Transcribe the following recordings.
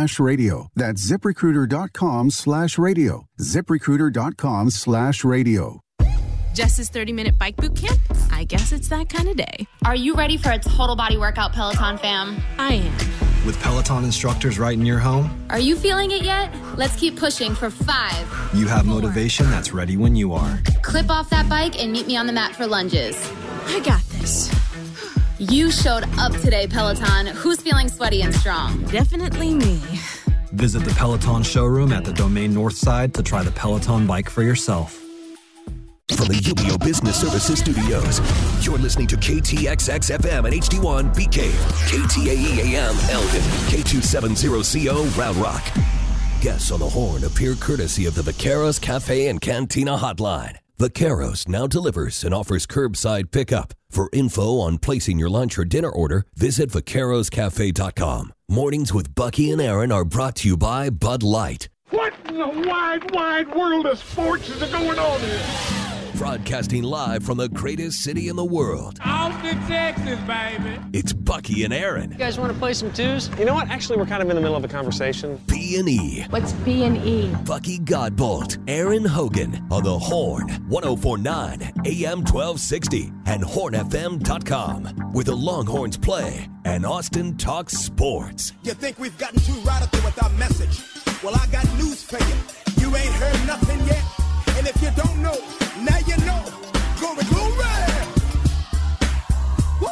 ZipRecruiter.com/radio. That's ZipRecruiter.com/radio. ZipRecruiter.com/radio. Jess's 30-minute bike boot camp? I guess it's that kind of day. Are you ready for a total body workout, Peloton fam? I am. With Peloton instructors right in your home? Are you feeling it yet? Let's keep pushing for 5. You have motivation that's ready when you are. Clip off that bike and meet me on the mat for lunges. I got this. You showed up today, Peloton. Who's feeling sweaty and strong? Definitely me. Visit the Peloton showroom at the Domain North Side to try the Peloton bike for yourself. From the UBEO Business Services Studios, you're listening to KTXX-FM and HD1 BK, KTAE-AM Elgin, K270CO Round Rock. Guests on the Horn appear courtesy of the Vaqueros Cafe and Cantina Hotline. Vaqueros now delivers and offers curbside pickup. For info on placing your lunch or dinner order, visit vaqueroscafe.com. Mornings with Bucky and Aaron are brought to you by Bud Light. What in the wide, wide world of sports is going on here? Broadcasting live from the greatest city in the world. Austin, Texas, baby. It's Bucky and Aaron. You guys want to play some twos? You know what? Actually, we're kind of in the middle of a conversation. B&E. What's B&E? Bucky Godbolt, Aaron Hogan on the Horn, 104.9 AM 1260 and hornfm.com, where the Longhorns play and Austin talks sports. You think we've gotten too radical with our message? Well, I got news for you. You ain't heard nothing yet. And if you don't know, now you know. Glory, glory! Woo!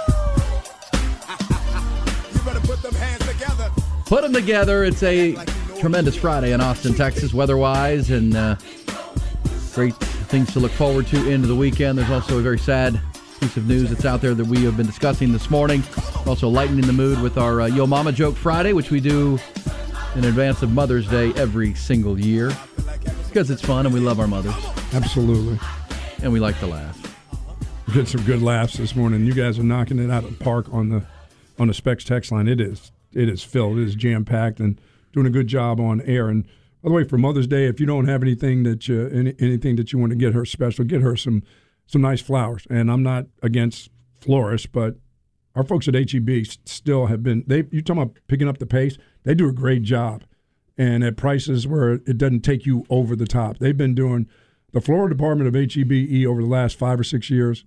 You better put them hands together. Put them together. It's a tremendous Friday in Austin, Texas, weather-wise, and great things to look forward to into the weekend. There's also a very sad piece of news that's out there that we have been discussing this morning. Also lightening the mood with our Yo Mama Joke Friday, which we do in advance of Mother's Day every single year. Because it's fun and we love our mothers. Absolutely. And we like to laugh. We get some good laughs this morning. You guys are knocking it out of the park on the Specs text line. It is filled. It is jam-packed and doing a good job on air. And by the way, for Mother's Day, if you don't have anything that you want to get her special, get her some nice flowers. And I'm not against florists, but our folks at HEB still have been. You talking about picking up the pace? They do a great job. And at prices where it doesn't take you over the top. They've been doing the floral department of HEB over the last 5 or 6 years.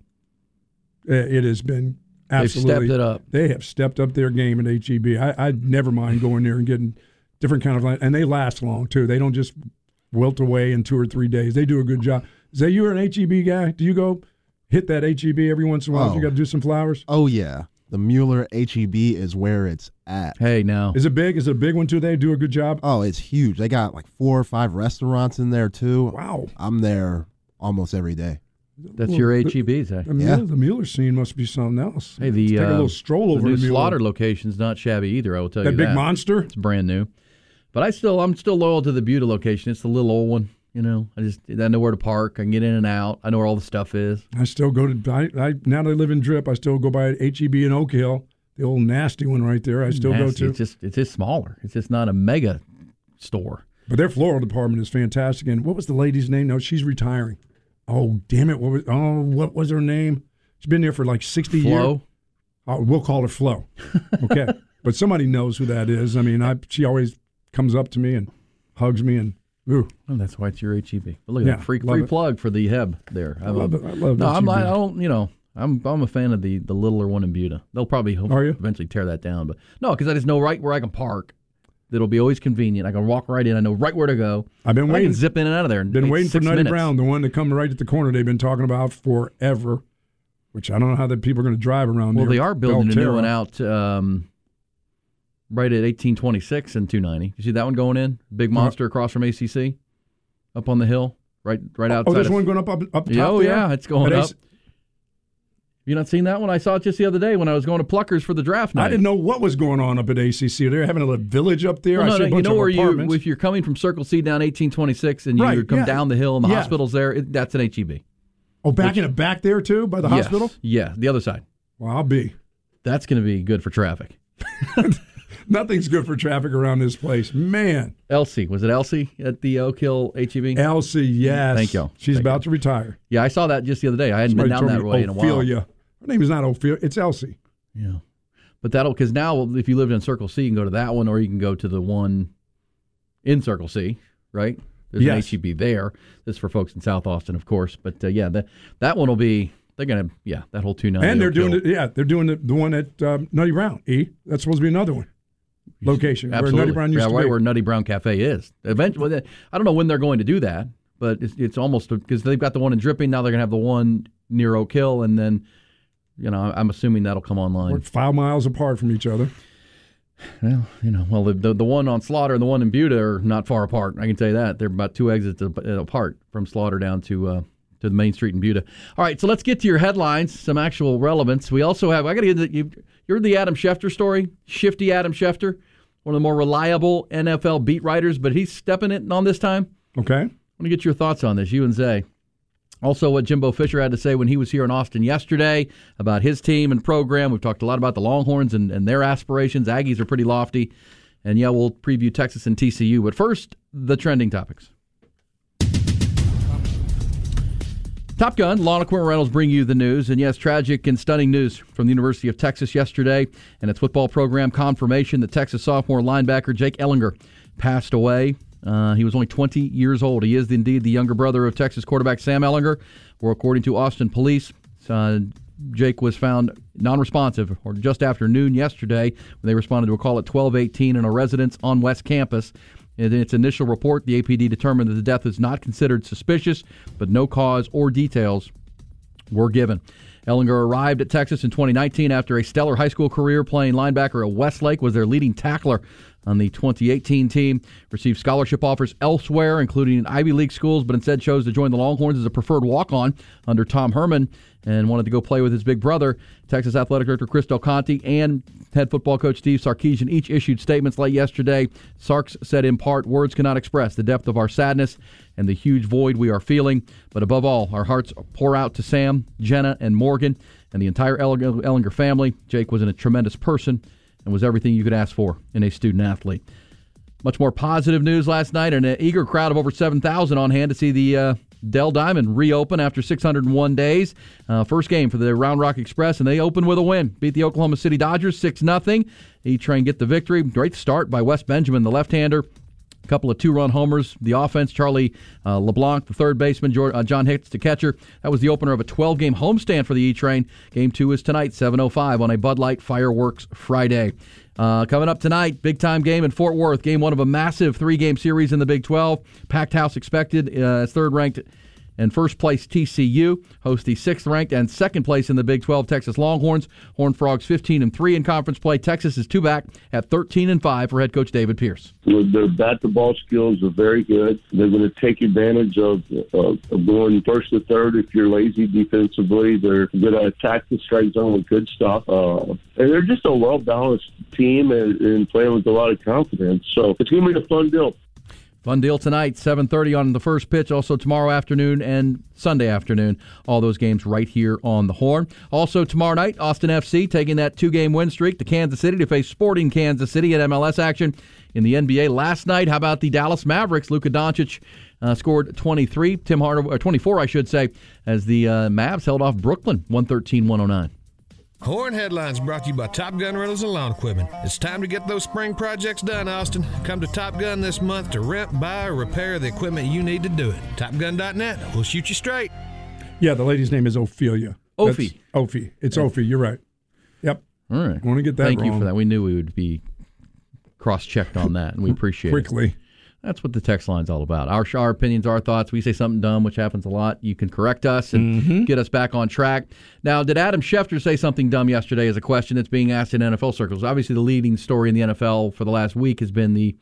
It has been absolutely. They've stepped it up. They have stepped up their game at HEB. I never mind going there and getting different kind of, and they last long too. They don't just wilt away in 2 or 3 days. They do a good job. Zay, you're an HEB guy. Do you go hit that HEB every once in a while? If you got to do some flowers. Oh yeah. The Mueller HEB is where it's at. Hey, now. Is it big? Is it a big one, too? They do a good job? Oh, it's huge. They got like 4 or 5 restaurants in there, too. Wow. I'm there almost every day. That's your HEBs, eh? The Mueller scene must be something else. Hey, take a little stroll over the to new Mueller. Slaughter location's not shabby either, I will tell you that. That big monster? It's brand new. But I'm still loyal to the Buda location. It's the little old one. You know, I know where to park. I can get in and out. I know where all the stuff is. I still go to now that I live in Drip, I still go by HEB in Oak Hill. The old nasty one right there, I still go to. It's just smaller. It's just not a mega store. But their floral department is fantastic. And what was the lady's name? No, she's retiring. Oh, damn it. What was her name? She's been there for like 60 years. Flo? We'll call her Flo. Okay. But somebody knows who that is. I mean, she always comes up to me and hugs me and ooh. Well, that's why it's your HEB. But look at that free plug for the Heb there. I love it. I love it. I'm a fan of the littler one in Buda. They'll probably eventually tear that down, but no, because I just know right where I can park. That'll be always convenient. I can walk right in. I know right where to go. I've been waiting. I can zip in and out of there. Been waiting for Nutty Brown, the one that come right at the corner. They've been talking about forever. Which I don't know how the people are going to drive around. Well, they are building a new one out right at 1826 and 290. You see that one going in? Big monster across from ACC, up on the hill, right outside. Oh, there's one going up top. Oh, there? Yeah, it's going up. You not seen that one? I saw it just the other day when I was going to Pluckers for the draft night. I didn't know what was going on up at ACC. They're having a little village up there. Well, I see a bunch of apartments. If you're coming from Circle C down 1826 and you come down the hill and the hospital's there, that's an HEB. Oh, in the back there too, by the hospital? Yeah, the other side. Well, I'll be. That's going to be good for traffic. Nothing's good for traffic around this place. Man. Elsie. Was it Elsie at the Oak Hill HEB? Elsie, yes. Thank you. She's about to retire. Yeah, I saw that just the other day. I hadn't been down that way in a while. Ophelia. Her name is not Ophelia. It's Elsie. Yeah. But because now if you lived in Circle C, you can go to that one, or you can go to the one in Circle C, right? There's an HEB there. This is for folks in South Austin, of course. But that one will be. They're gonna that whole 290. And they're doing it. They're doing the one at Nutty Brown. That's supposed to be another one location. Absolutely. Where Nutty Brown used to be. Where Nutty Brown Cafe is. Eventually, I don't know when they're going to do that, but it's almost because they've got the one in Dripping. Now they're gonna have the one near Oak Hill, and then I'm assuming that'll come online. We're 5 miles apart from each other. Well, the one on Slaughter and the one in Buda are not far apart. I can tell you that. They're about 2 exits apart from Slaughter down to the main street in Buda. All right, so let's get to your headlines, some actual relevance. We also have, I got to get you heard the Adam Schefter story? Shifty Adam Schefter, one of the more reliable NFL beat writers, but he's stepping it on this time. Okay. I want to get your thoughts on this, you and Zay. Also, what Jimbo Fisher had to say when he was here in Austin yesterday about his team and program. We've talked a lot about the Longhorns and their aspirations. Aggies are pretty lofty. And, we'll preview Texas and TCU. But first, the trending topics. Top Gun, Lawn Equipment Rentals bring you the news. And yes, tragic and stunning news from the University of Texas yesterday and its football program confirmation that Texas sophomore linebacker Jake Ellinger passed away. He was only 20 years old. He is indeed the younger brother of Texas quarterback Sam Ellinger, or according to Austin police, Jake was found non-responsive or just after noon yesterday when they responded to a call at 12:18 in a residence on West Campus. In its initial report, the APD determined that the death is not considered suspicious, but no cause or details were given. Ellinger arrived at Texas in 2019 after a stellar high school career playing linebacker at Westlake, was their leading tackler on the 2018 team, received scholarship offers elsewhere, including in Ivy League schools, but instead chose to join the Longhorns as a preferred walk-on under Tom Herman and wanted to go play with his big brother. Texas Athletic Director Chris Del Conte and head football coach Steve Sarkisian each issued statements late yesterday. Sarks said in part, "Words cannot express the depth of our sadness and the huge void we are feeling, but above all, our hearts pour out to Sam, Jenna, and Morgan, and the entire Ellinger family. Jake was a tremendous person and was everything you could ask for in a student-athlete." Much more positive news last night, and an eager crowd of over 7,000 on hand to see the Dell Diamond reopen after 601 days. First game for the Round Rock Express, and they opened with a win. Beat the Oklahoma City Dodgers 6-0. E-Train get the victory. Great start by Wes Benjamin, the left-hander. A couple of 2-run homers. The offense, Charlie LeBlanc, the third baseman, John Hicks, the catcher. That was the opener of a 12-game homestand for the E-Train. Game 2 is tonight, 7:05 on a Bud Light Fireworks Friday. Coming up tonight, big-time game in Fort Worth. Game 1 of a massive 3-game series in the Big 12. Packed house expected as third-ranked and first-place TCU host the 6th-ranked and second-place in the Big 12 Texas Longhorns. Horned Frogs 15-3 in conference play. Texas is 2 back at 13-5 for head coach David Pierce. Their bat-to-ball skills are very good. They're going to take advantage of going first to third if you're lazy defensively. They're going to attack the strike zone with good stuff. And they're just a well-balanced team and playing with a lot of confidence. So it's going to be a fun deal. Fun deal tonight, 7:30 on the first pitch, also tomorrow afternoon and Sunday afternoon. All those games right here on the Horn. Also tomorrow night, Austin FC taking that 2-game win streak to Kansas City to face Sporting Kansas City at MLS action in the NBA last night. How about the Dallas Mavericks? Luka Doncic scored 23, Tim Hardaway, 24, I should say, as the Mavs held off Brooklyn 113-109. Horn Headlines brought to you by Top Gun Rentals and Lawn Equipment. It's time to get those spring projects done, Austin. Come to Top Gun this month to rent, buy, or repair the equipment you need to do it. TopGun.net. We'll shoot you straight. Yeah, the lady's name is Ophelia. Ophi. Ophi. It's Ophi. You're right. Yep. All right. I want to get that Thank wrong. you for that. We knew we would be cross-checked on that, and we appreciate it. Quickly. That's what the text line's all about. Our opinions, our thoughts. We say something dumb, which happens a lot. You can correct us and get us back on track. Now, did Adam Schefter say something dumb yesterday is a question that's being asked in NFL circles. Obviously, the leading story in the NFL for the last week has been the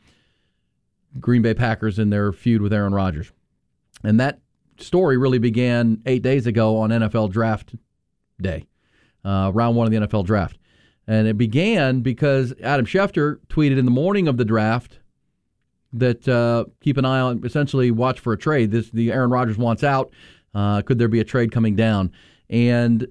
Green Bay Packers and their feud with Aaron Rodgers. And that story really began 8 days ago on NFL Draft Day, round 1 of the NFL Draft. And it began because Adam Schefter tweeted in the morning of the draft that keep an eye on, essentially watch for a trade. The Aaron Rodgers wants out. Could there be a trade coming down? And,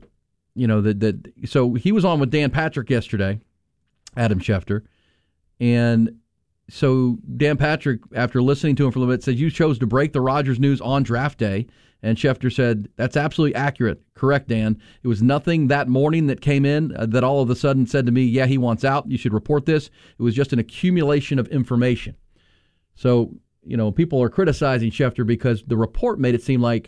so he was on with Dan Patrick yesterday, Adam Schefter. And so Dan Patrick, after listening to him for a little bit, said, "You chose to break the Rodgers news on draft day." And Schefter said, that's absolutely accurate. Correct, Dan. It was nothing that morning that came in that all of a sudden said to me, yeah, he wants out. You should report this. It was just an accumulation of information. So, people are criticizing Schefter because the report made it seem like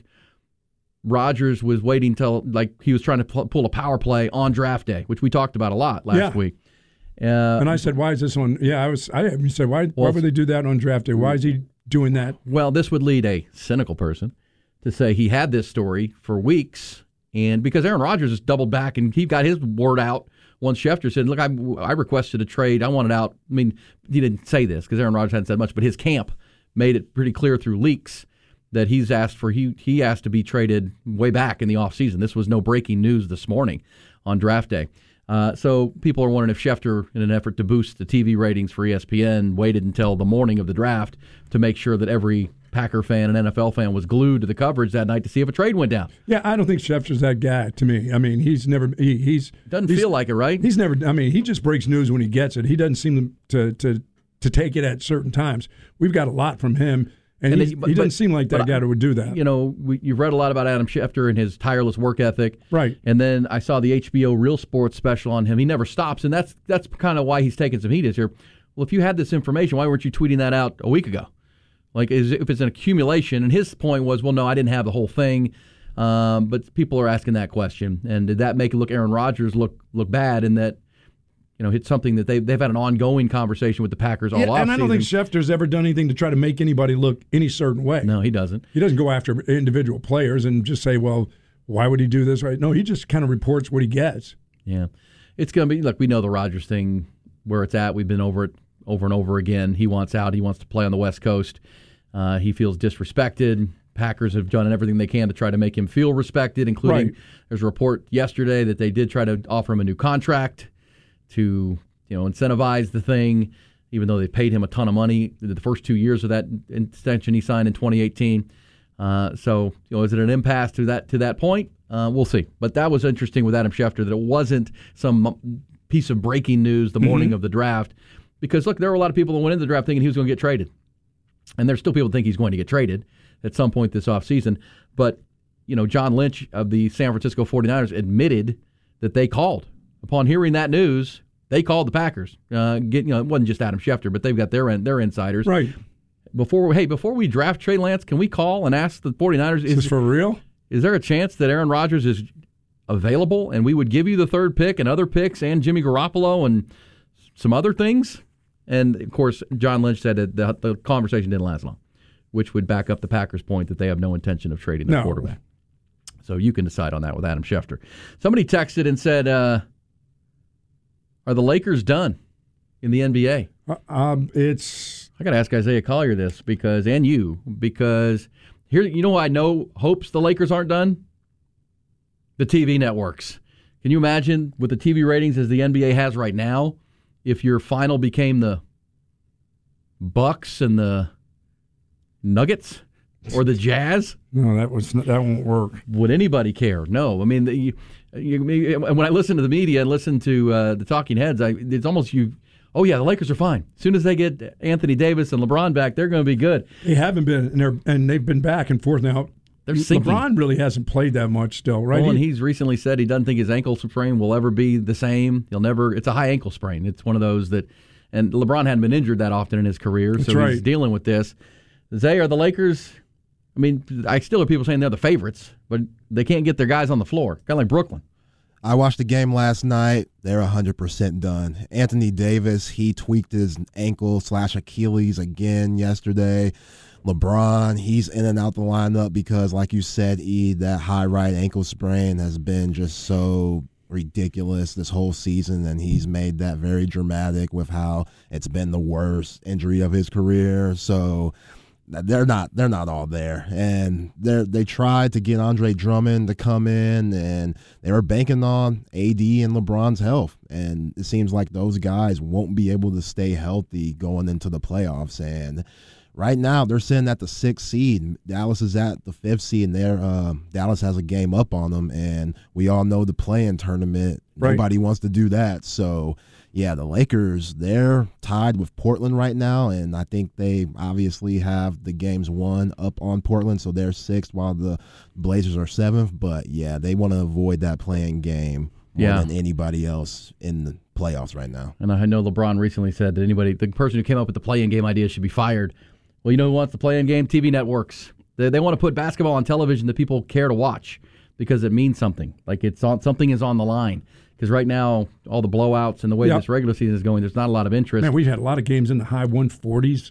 Rodgers was waiting till, like, he was trying to pull a power play on draft day, which we talked about a lot last week. And I said, why is this on? Yeah, I said, why would they do that on draft day? Why is he doing that? Well, this would lead a cynical person to say he had this story for weeks, and because Aaron Rodgers has doubled back and he got his word out once Schefter said, look, I requested a trade. I want it out. I mean, he didn't say this because Aaron Rodgers hadn't said much, but his camp made it pretty clear through leaks that he asked to be traded way back in the offseason. This was no breaking news this morning on draft day. So people are wondering if Schefter, in an effort to boost the TV ratings for ESPN, waited until the morning of the draft to make sure that every Packer fan and NFL fan was glued to the coverage that night to see if a trade went down. Yeah, I don't think Schefter's that guy to me. I mean, he's never doesn't feel like it, right? He's never. I mean, he just breaks news when he gets it. He doesn't seem to take it at certain times. We've got a lot from him. And he doesn't seem like that guy who would do that. You've read a lot about Adam Schefter and his tireless work ethic. Right. And then I saw the HBO Real Sports special on him. He never stops, and that's kind of why he's taking some heat here. Well, if you had this information, why weren't you tweeting that out a week ago? Like, if it's an accumulation, and his point was, well, no, I didn't have the whole thing. But people are asking that question. And did that make Aaron Rodgers look bad in that, it's something that they've had an ongoing conversation with the Packers all offseason. And I don't think Schefter's ever done anything to try to make anybody look any certain way. No, he doesn't. He doesn't go after individual players and just say, well, why would he do this? Right? No, he just kind of reports what he gets. Yeah. It's going to be, look, we know the Rodgers thing, where it's at. We've been over it over and over again. He wants out. He wants to play on the West Coast. He feels disrespected. Packers have done everything they can to try to make him feel respected, including there's a report yesterday that they did try to offer him a new contract to incentivize the thing, even though they paid him a ton of money the first 2 years of that extension he signed in 2018. So is it an impasse to that point? We'll see. But that was interesting with Adam Schefter, that it wasn't some piece of breaking news the morning of the draft. Because, look, there were a lot of people that went into the draft thinking he was going to get traded. And there's still people that think he's going to get traded at some point this offseason. But, John Lynch of the San Francisco 49ers admitted that they called. Upon hearing that news, they called the Packers. It wasn't just Adam Schefter, but they've got their insiders. Right. Before we draft Trey Lance, can we call and ask the 49ers? Is this for real? Is there a chance that Aaron Rodgers is available and we would give you the third pick and other picks and Jimmy Garoppolo and some other things? And, of course, John Lynch said that the conversation didn't last long, which would back up the Packers' point that they have no intention of trading their quarterback. So you can decide on that with Adam Schefter. Somebody texted and said, are the Lakers done in the NBA? I got to ask Isaiah Collier this because here, who I know hopes the Lakers aren't done? The TV networks. Can you imagine with the TV ratings as the NBA has right now, if your final became the Bucks and the Nuggets or the Jazz? No, that won't work. Would anybody care? No. I mean, when I listen to the media and listen to the talking heads, it's almost oh, yeah, the Lakers are fine. As soon as they get Anthony Davis and LeBron back, they're going to be good. They haven't been, and they've been back and forth now. They're sinking. LeBron really hasn't played that much still, right? Well, and he's recently said he doesn't think his ankle sprain will ever be the same. It's a high ankle sprain. It's one of those that, and LeBron hadn't been injured that often in his career, so he's dealing with this. Zay, are the Lakers, I mean, I still hear people saying they're the favorites, but they can't get their guys on the floor, kind of like Brooklyn. I watched the game last night. They're 100% done. Anthony Davis, he tweaked his ankle/Achilles again yesterday. LeBron, he's in and out the lineup because, like you said, that high right ankle sprain has been just so ridiculous this whole season, and he's made that very dramatic with how it's been the worst injury of his career. So they're not all there, and they tried to get Andre Drummond to come in, and they were banking on AD and LeBron's health, and it seems like those guys won't be able to stay healthy going into the playoffs. And right now they're sitting at the 6th seed. Dallas is at the 5th seed, and Dallas has a game up on them. And we all know the play-in tournament. Right. Nobody wants to do that. So, yeah, the Lakers, they're tied with Portland right now, and I think they obviously have the games won up on Portland, so they're 6th while the Blazers are 7th. But, yeah, they want to avoid that play-in game more than anybody else in the playoffs right now. And I know LeBron recently said that the person who came up with the play-in game idea should be fired. Well, you know who wants the play-in game? TV networks. They want to put basketball on television that people care to watch because it means something. Like something is on the line. Because right now, all the blowouts and the way this regular season is going, there's not a lot of interest. Man, we've had a lot of games in the high 140s,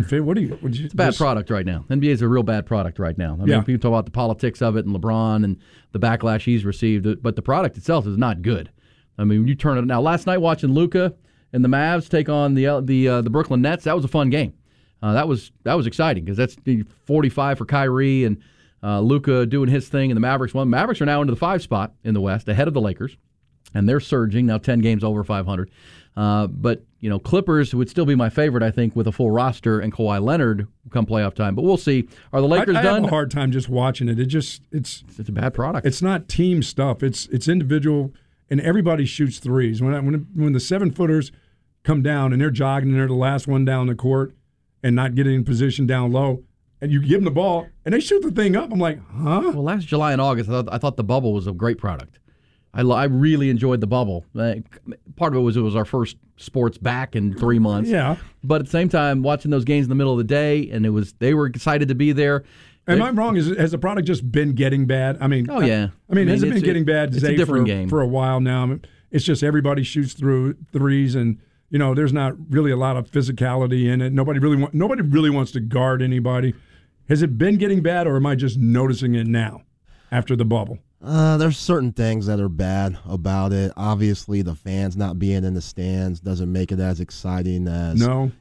150. It's a bad product right now. NBA is a real bad product right now. I mean, people talk about the politics of it and LeBron and the backlash he's received, but the product itself is not good. I mean, when you turn it now. Last night, watching Luka and the Mavs take on the Brooklyn Nets, that was a fun game. That was exciting because that's 45 for Kyrie and Luka doing his thing, and the Mavericks won. Mavericks are now into the 5 spot in the West, ahead of the Lakers. And they're surging, now 10 games over 500. But, Clippers would still be my favorite, I think, with a full roster and Kawhi Leonard come playoff time. But we'll see. Are the Lakers done? I have a hard time just watching it. It's a bad product. It's not team stuff. It's individual, and everybody shoots threes. When the 7-footers come down and they're jogging and they're the last one down the court and not getting in position down low, and you give them the ball, and they shoot the thing up, I'm like, huh? Well, last July and August, I thought the bubble was a great product. I really enjoyed the bubble. Part of it was our first sports back in 3 months. Yeah. But at the same time, watching those games in the middle of the day, and they were excited to be there. Am I wrong? Has the product just been getting bad? I mean, has it been getting bad? It's a different game for a while now. It's just everybody shoots through threes, and there's not really a lot of physicality in it. Nobody really wants to guard anybody. Has it been getting bad, or am I just noticing it now after the bubble? There's certain things that are bad about it. Obviously, the fans not being in the stands doesn't make it as exciting as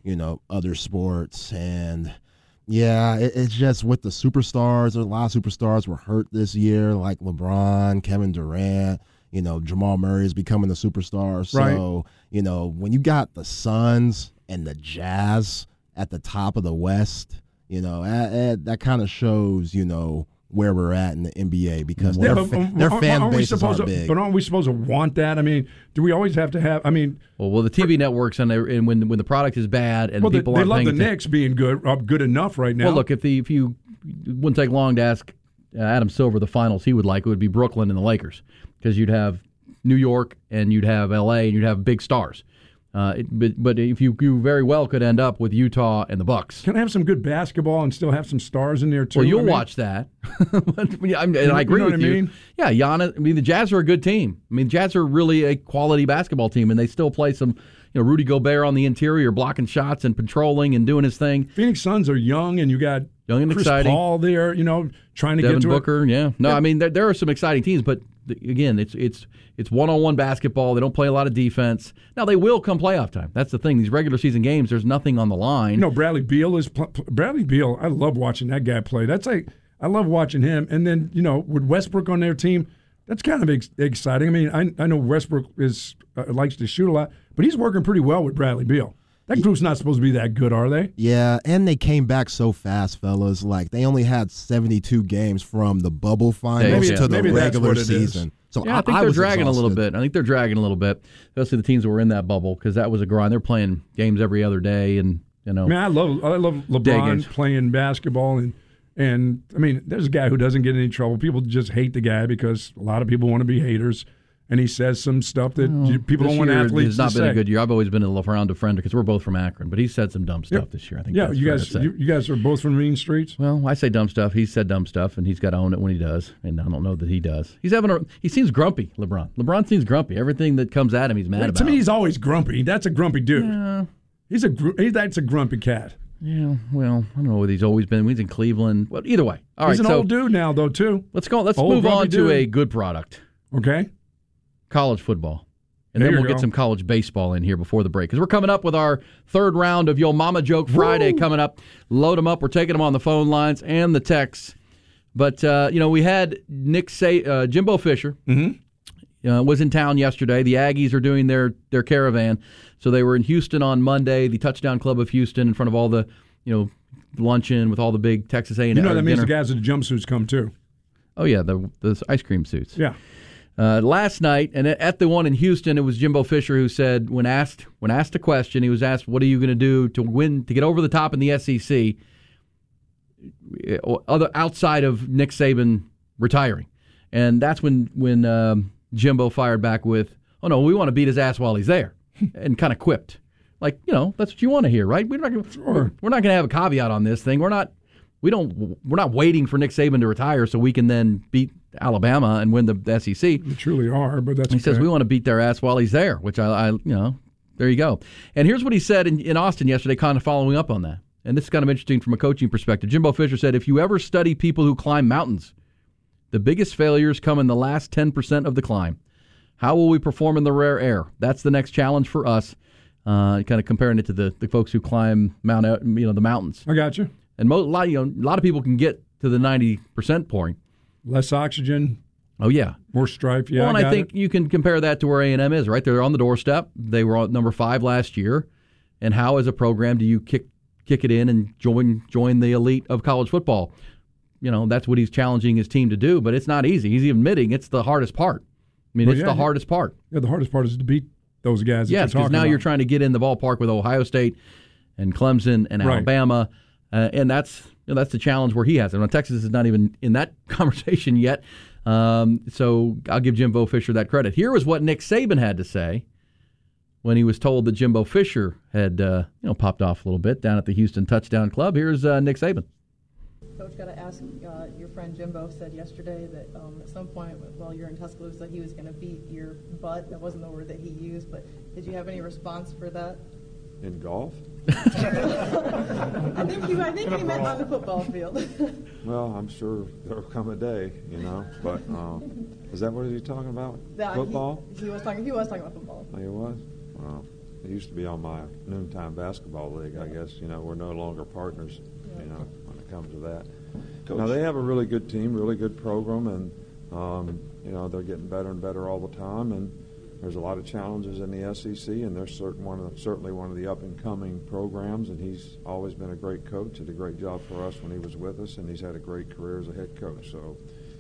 other sports. And yeah, it's just with the superstars. A lot of superstars were hurt this year, like LeBron, Kevin Durant. Jamal Murray is becoming a superstar. So when you got the Suns and the Jazz at the top of the West, that kind of shows where we're at in the NBA because their fan bases are big. But aren't we supposed to want that? I mean, do we always have to have? I mean, well, the TV networks and when the product is bad and people aren't paying attention. They love the Knicks being good enough right now. Well, look, if you it wouldn't take long to ask Adam Silver the finals he would like, it would be Brooklyn and the Lakers because you'd have New York and you'd have LA and you'd have big stars. But if you very well could end up with Utah and the Bucks. Can I have some good basketball and still have some stars in there too? Well, you'll watch that. And I agree with you. Yeah, Giannis. I mean, the Jazz are a good team. I mean, the Jazz are really a quality basketball team, and they still play some. Rudy Gobert on the interior, blocking shots and patrolling and doing his thing. Phoenix Suns are young, and you got young and Chris exciting. Paul there. Trying to Devin get to Booker. it. Yeah. No, I mean there are some exciting teams, but again, it's one-on-one basketball. They don't play a lot of defense. Now they will come playoff time. That's the thing. These regular season games, there's nothing on the line. Bradley Beal is Bradley Beal. I love watching that guy play. I love watching him. And then with Westbrook on their team, that's kind of exciting. I mean, I know Westbrook likes to shoot a lot, but he's working pretty well with Bradley Beal. That group's not supposed to be that good, are they? Yeah, and they came back so fast, fellas. Like, they only had 72 games from the bubble finals to the regular season. So I think they're dragging a little bit. Especially the teams that were in that bubble, because that was a grind. They're playing games every other day, and I love LeBron playing basketball, and I mean, there's a guy who doesn't get in any trouble. People just hate the guy because a lot of people want to be haters. And he says some stuff that people don't want athletes to say. It's not been a good year. I've always been a LeBron defender because we're both from Akron, but he said some dumb stuff this year. I think. Yeah, you guys are both from mean streets. Well, I say dumb stuff. He said dumb stuff, and he's got to own it when he does. And I don't know that he does. He seems grumpy. LeBron seems grumpy. Everything that comes at him, he's mad about. To me, he's always grumpy. That's a grumpy dude. Yeah. That's a grumpy cat. Yeah, well, I don't know whether he's always been. He's in Cleveland. Well, either way, all right. He's an old dude now, though, too. Let's move on to a good product. Okay. College football. And then we'll get some college baseball in here before the break. Because we're coming up with our third round of Yo Mama Joke Friday coming up. Load them up. We're taking them on the phone lines and the texts. But, we had Jimbo Fisher was in town yesterday. The Aggies are doing their caravan. So they were in Houston on Monday, the Touchdown Club of Houston, in front of all the, luncheon with all the big Texas A&M. You know that means dinner. the guys with the jumpsuits come too. Oh yeah, the ice cream suits. Yeah. Last night, and at the one in Houston, it was Jimbo Fisher who said, when asked a question, he was asked, "What are you going to do to get over the top in the SEC?" Outside of Nick Saban retiring, and that's when Jimbo fired back with, "Oh no, we want to beat his ass while he's there," and kind of quipped, like, that's what you want to hear, right? We're not going to have a caveat on this thing. We're not waiting for Nick Saban to retire so we can then beat Alabama and win the SEC. We truly are, but that's. He says we want to beat their ass while he's there, which I there you go. And here's what he said in Austin yesterday, kind of following up on that. And this is kind of interesting from a coaching perspective. Jimbo Fisher said, "If you ever study people who climb mountains, the biggest failures come in the last 10% of the climb. How will we perform in the rare air? That's the next challenge for us." Kind of comparing it to the folks who climb the mountains. I got you. And a lot of people can get to the 90% point. Less oxygen. Oh yeah, more strife. Yeah, well, and I think you can compare that to where A&M is. Right, they're on the doorstep. They were on number 5 last year. And how, as a program, do you kick it in and join the elite of college football? That's what he's challenging his team to do. But it's not easy. He's admitting it's the hardest part. I mean, it's the hardest part. Yeah, the hardest part is to beat those guys. Yes, because now you're trying to get in the ballpark with Ohio State and Clemson and Alabama, and that's the challenge where he has it. Now, Texas is not even in that conversation yet, so I'll give Jimbo Fisher that credit. Here was what Nick Saban had to say when he was told that Jimbo Fisher had popped off a little bit down at the Houston Touchdown Club. Here's Nick Saban. Coach, got to ask, your friend Jimbo said yesterday that at some point while you're in Tuscaloosa, he was going to beat your butt. That wasn't the word that he used, but did you have any response for that? In golf? I think he meant on the football field. Well, I'm sure there'll come a day, but is that what he was talking about? Football? He was talking about football. Oh, he was? Well, he used to be on my noontime basketball league, I guess. We're no longer partners, when it comes to that. Coach. Now, they have a really good team, really good program, and, they're getting better and better all the time, and there's a lot of challenges in the SEC, and they're certainly one of the up-and-coming programs, and he's always been a great coach, did a great job for us when he was with us, and he's had a great career as a head coach. So,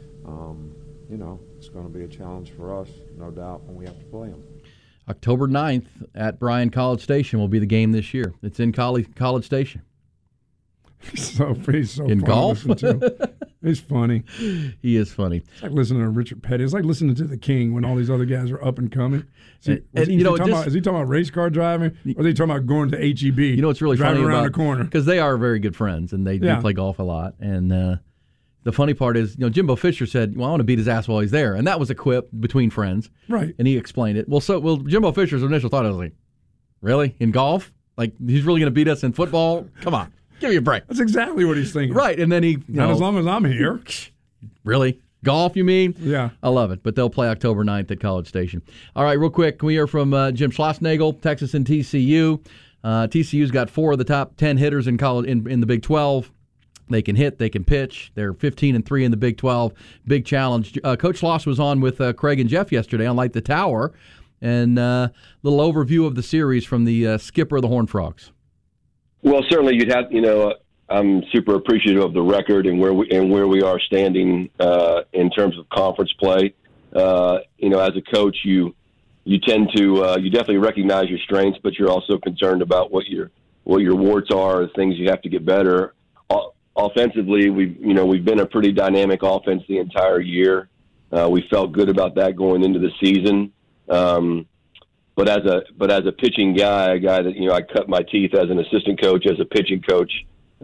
it's going to be a challenge for us, no doubt, when we have to play him. October 9th at Bryan College Station will be the game this year. It's in College Station. He's so in golf. He's funny. He is funny. It's like listening to Richard Petty. It's like listening to the King when all these other guys are up and coming. Is he talking about race car driving, or is he talking about going to HEB? It's really driving funny around the corner because they are very good friends and they do play golf a lot. And the funny part is, Jimbo Fisher said, "Well, I want to beat his ass while he's there," and that was a quip between friends. Right. And he explained it. Well, Jimbo Fisher's initial thought was like, "Really? In golf? Like he's really going to beat us in football? Come on." Give me a break. That's exactly what he's thinking. Right, and then he... Not as long as I'm here. Really? Golf, you mean? Yeah. I love it, but they'll play October 9th at College Station. All right, real quick, can we hear from Jim Schlossnagle, Texas and TCU? TCU's got 4 of the top 10 hitters in college in the Big 12. They can hit, they can pitch. They're 15-3 in the Big 12. Big challenge. Coach Schloss was on with Craig and Jeff yesterday on Light the Tower, and a little overview of the series from the skipper of the Horned Frogs. Well, certainly you'd have, I'm super appreciative of the record and where we are standing in terms of conference play. As a coach, you tend to you definitely recognize your strengths, but you're also concerned about what your warts are, the things you have to get better. Offensively, we've been a pretty dynamic offense the entire year. We felt good about that going into the season. But as a pitching guy, a guy that I cut my teeth as an assistant coach, as a pitching coach,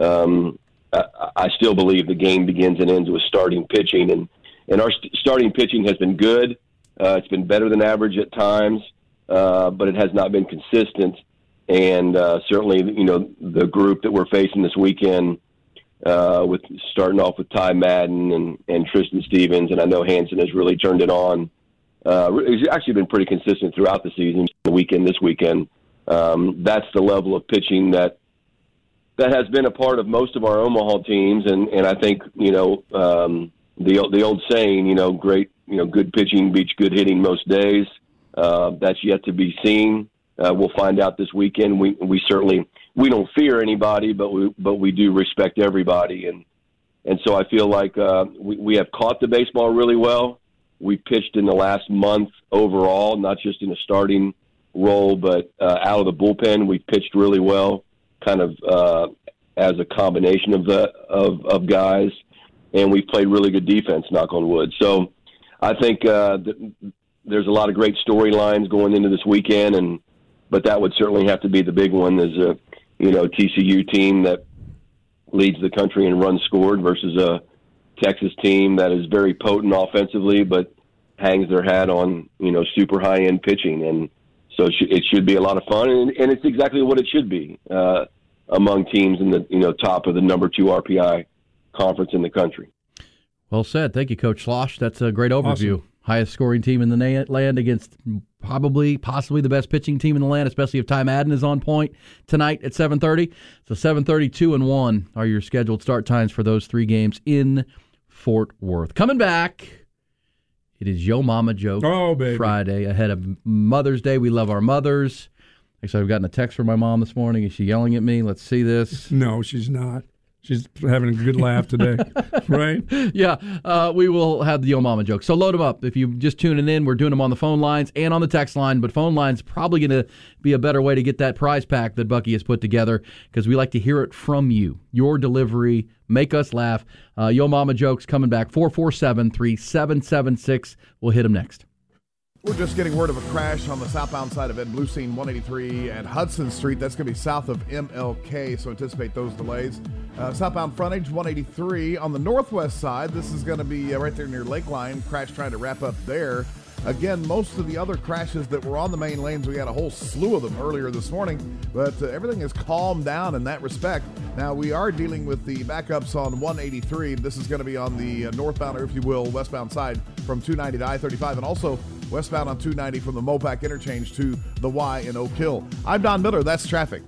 I still believe the game begins and ends with starting pitching, and our starting pitching has been good. It's been better than average at times, but it has not been consistent. And certainly, the group that we're facing this weekend, with starting off with Ty Madden and Tristan Stevens, and I know Hansen has really turned it on. It's actually been pretty consistent throughout the season. This weekend, that's the level of pitching that has been a part of most of our Omaha teams, and I think the old saying, good pitching beats good hitting most days. That's yet to be seen. We'll find out this weekend. We certainly we don't fear anybody, but we do respect everybody. And so I feel like we have caught the baseball really well. We pitched in the last month overall, not just in a starting role, but out of the bullpen. We pitched really well, kind of as a combination of guys, and we've played really good defense, knock on wood. So I think there's a lot of great storylines going into this weekend, but that would certainly have to be the big one. Is a TCU team that leads the country in runs scored versus a Texas team that is very potent offensively, but hangs their hat on super high end pitching, and so it should be a lot of fun, and it's exactly what it should be among teams in the top of the number 2 RPI conference in the country. Well said. Thank you, Coach Schloss. That's a great overview. Awesome. Highest scoring team in the land against possibly the best pitching team in the land, especially if Ty Madden is on point tonight at 7:30. So 7:30, 2 and 1 are your scheduled start times for those 3 games in Fort Worth. Coming back, it is Yo Mama Joke Friday ahead of Mother's Day. We love our mothers. Actually, I've gotten a text from my mom this morning. Is she yelling at me? Let's see this. No, she's not. She's having a good laugh today, right? Yeah, we will have the Yo Mama Joke. So load them up. If you're just tuning in, we're doing them on the phone lines and on the text line, but phone line's probably going to be a better way to get that prize pack that Bucky has put together, because we like to hear it from you. Your delivery, make us laugh. Yo Mama Joke's coming back, 447-3776. We'll hit them next. We're just getting word of a crash on the southbound side of Ed Bluestein 183 at Hudson Street. That's going to be south of MLK, so anticipate those delays. Southbound frontage 183 on the northwest side. This is going to be right there near Lakeline. Crash trying to wrap up there. Again, most of the other crashes that were on the main lanes, we had a whole slew of them earlier this morning, but everything has calmed down in that respect. Now, we are dealing with the backups on 183. This is going to be on the northbound, or if you will, westbound side from 290 to I-35, and also westbound on 290 from the Mopac interchange to the Y in Oak Hill. I'm Don Miller. That's traffic.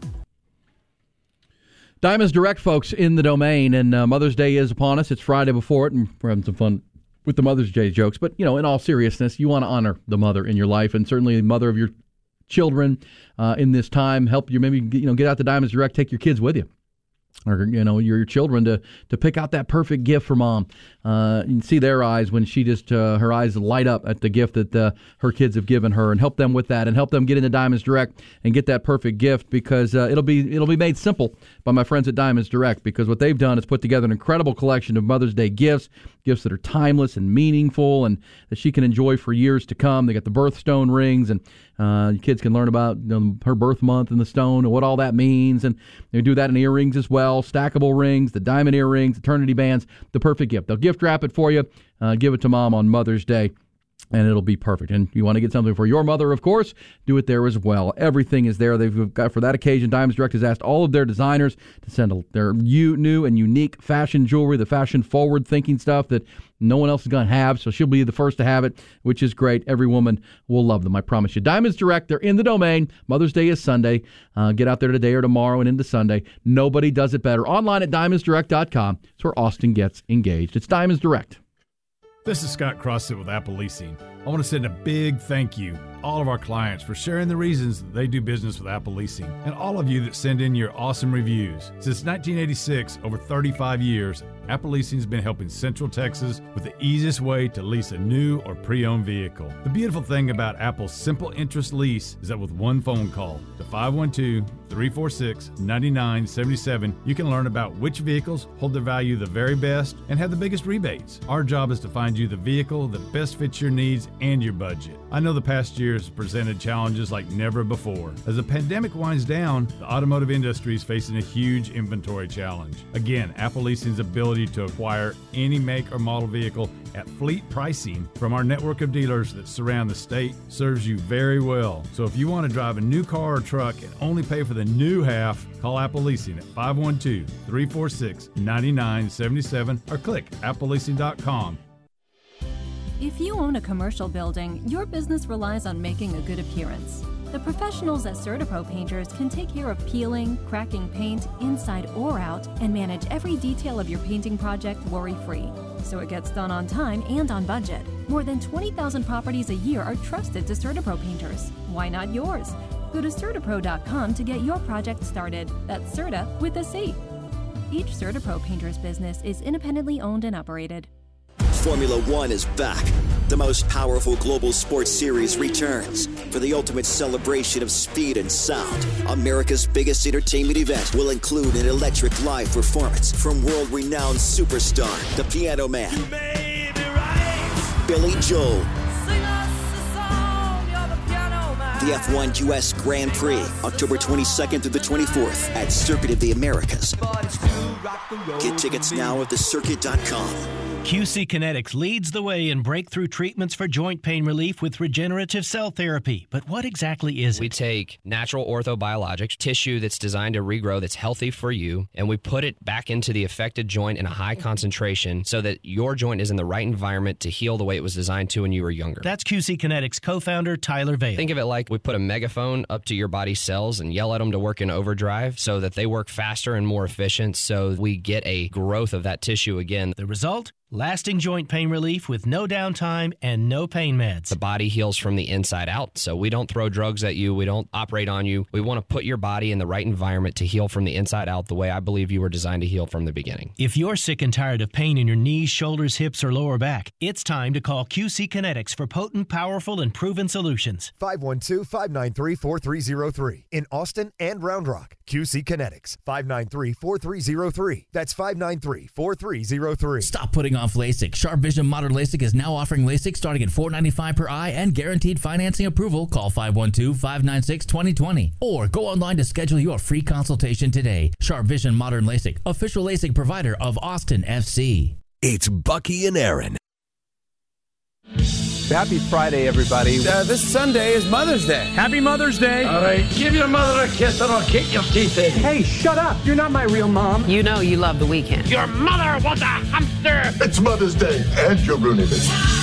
Diamonds Direct, folks, in the Domain, and Mother's Day is upon us. It's Friday before it, and we're having some fun with the Mother's Day jokes. But, in all seriousness, you want to honor the mother in your life, and certainly the mother of your children in this time. Help you maybe, get out to Diamonds Direct, take your kids with you. Or, your children to pick out that perfect gift for mom. You can see their eyes when she just, her eyes light up at the gift that her kids have given her, and help them with that, and help them get into Diamonds Direct and get that perfect gift, because it'll be made simple by my friends at Diamonds Direct, because what they've done is put together an incredible collection of Mother's Day gifts that are timeless and meaningful and that she can enjoy for years to come. They got the birthstone rings, and kids can learn about her birth month and the stone and what all that means, and they do that in earrings as well, stackable rings, the diamond earrings, eternity bands, the perfect gift. They'll gift wrap it for you, give it to mom on Mother's Day, and it'll be perfect. And you want to get something for your mother, of course, do it there as well. Everything is there. They've got, for that occasion, Diamonds Direct has asked all of their designers to send their new and unique fashion jewelry, the fashion forward-thinking stuff that no one else is going to have, so she'll be the first to have it, which is great. Every woman will love them, I promise you. Diamonds Direct, they're in the Domain. Mother's Day is Sunday. Get out there today or tomorrow and into Sunday. Nobody does it better. Online at diamondsdirect.com. It's where Austin gets engaged. It's Diamonds Direct. This is Scott Crossett with Apple Leasing. I want to send a big thank you to all of our clients for sharing the reasons that they do business with Apple Leasing, and all of you that send in your awesome reviews. Since 1986, over 35 years, Apple Leasing has been helping Central Texas with the easiest way to lease a new or pre-owned vehicle. The beautiful thing about Apple's simple interest lease is that with one phone call to 512-346-9977, you can learn about which vehicles hold their value the very best and have the biggest rebates. Our job is to find you the vehicle that best fits your needs and your budget. I know the past year has presented challenges like never before. As the pandemic winds down, the automotive industry is facing a huge inventory challenge. Again, Apple Leasing's ability to acquire any make or model vehicle at fleet pricing from our network of dealers that surround the state serves you very well. So if you want to drive a new car or truck and only pay for the new half, call Apple Leasing at 512-346-9977 or click appleleasing.com. If you own a commercial building, your business relies on making a good appearance. The professionals at CertaPro Painters can take care of peeling, cracking paint, inside or out, and manage every detail of your painting project worry-free, so it gets done on time and on budget. More than 20,000 properties a year are trusted to CertaPro Painters. Why not yours? Go to CertaPro.com to get your project started. That's Certa with a C. Each CertaPro painter's business is independently owned and operated. Formula One is back. The most powerful global sports series returns for the ultimate celebration of speed and sound. America's biggest entertainment event will include an electric live performance from world-renowned superstar, the Piano Man, Billy Joel. The F1 U.S. Grand Prix, October 22nd through the 24th at Circuit of the Americas. Get tickets now at thecircuit.com. QC Kinetics leads the way in breakthrough treatments for joint pain relief with regenerative cell therapy. But what exactly is it? We take natural orthobiologics, tissue that's designed to regrow that's healthy for you, and we put it back into the affected joint in a high concentration so that your joint is in the right environment to heal the way it was designed to when you were younger. That's QC Kinetics co-founder Tyler Vale. Think of it like we put a megaphone up to your body's cells and yell at them to work in overdrive so that they work faster and more efficient so we get a growth of that tissue again. The result? Lasting joint pain relief with no downtime and no pain meds. The body heals from the inside out, so we don't throw drugs at you. We don't operate on you. We want to put your body in the right environment to heal from the inside out the way I believe you were designed to heal from the beginning. If you're sick and tired of pain in your knees, shoulders, hips, or lower back, it's time to call QC Kinetics for potent, powerful, and proven solutions. 512-593-4303 in Austin and Round Rock. QC Kinetics, 593-4303. That's 593-4303. Stop putting off LASIK. Sharp Vision Modern LASIK is now offering LASIK starting at $495 per eye and guaranteed financing approval. Call 512-596-2020 or go online to schedule your free consultation today. Sharp Vision Modern LASIK, official LASIK provider of Austin FC. It's Bucky and Aaron. Happy Friday, everybody. This Sunday is Mother's Day. Happy Mother's Day. All right, give your mother a kiss and I'll kick your teeth in. Hey, shut up. You're not my real mom. You know you love the weekend. Your mother was a hamster. It's Mother's Day, and you're ruining it.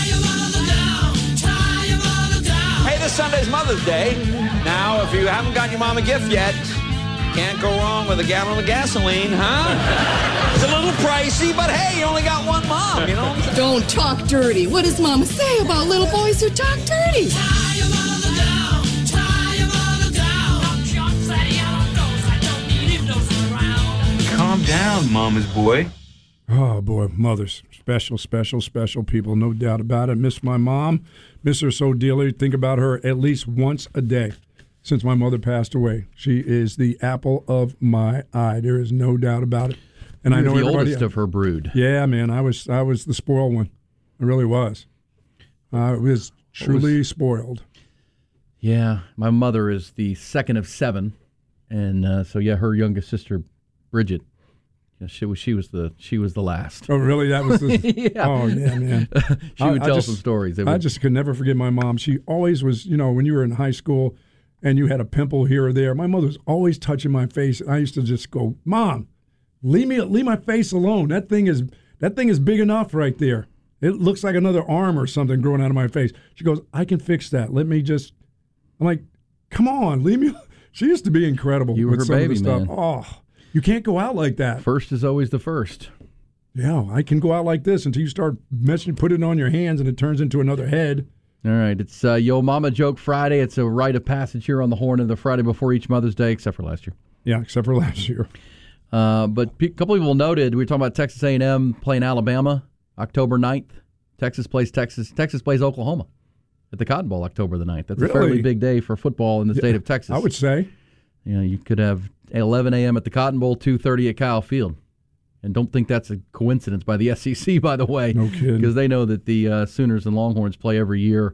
Hey, this Sunday's Mother's Day. Now, if you haven't gotten your mom a gift yet, can't go wrong with a gallon of gasoline, huh? It's a little pricey, but hey, you only got one mom, you know? Don't talk dirty. What does Mama say about little boys who talk dirty? Calm down, Mama's boy. Oh, boy, mothers. Special, special, special people, no doubt about it. Miss my mom. Miss her so dearly. Think about her at least once a day. Since my mother passed away, she is the apple of my eye. There is no doubt about it. And You're I know the everybody, oldest of her brood. Yeah, man, I was the spoiled one. I really was. I was truly spoiled. Yeah, my mother is the second of seven, and so yeah, her youngest sister, Bridget, she was the last. Oh, really? That was the yeah. Oh, yeah, man. She would tell some stories. I just could never forget my mom. She always was, when you were in high school and you had a pimple here or there, my mother was always touching my face. And I used to just go, "Mom, leave my face alone. That thing is big enough right there. It looks like another arm or something growing out of my face." She goes, "I can fix that. I'm like, "Come on, leave me." She used to be incredible. You were with her some baby, of the stuff. man. Oh, you can't go out like that. First is always the first. Yeah, I can go out like this until you start put it on your hands and it turns into another head. All right, it's Yo Mama Joke Friday. It's a rite of passage here on the Horn of the Friday before each Mother's Day, except for last year. Yeah, except for last year. But a couple people noted, we were talking about Texas A&M playing Alabama October 9th. Texas plays Oklahoma at the Cotton Bowl October the 9th. That's Really? a fairly big day for football in the state of Texas. I would say. You could have 11 a.m. at the Cotton Bowl, 2:30 at Kyle Field. And don't think that's a coincidence by the SEC, by the way. No kidding. Because they know that the Sooners and Longhorns play every year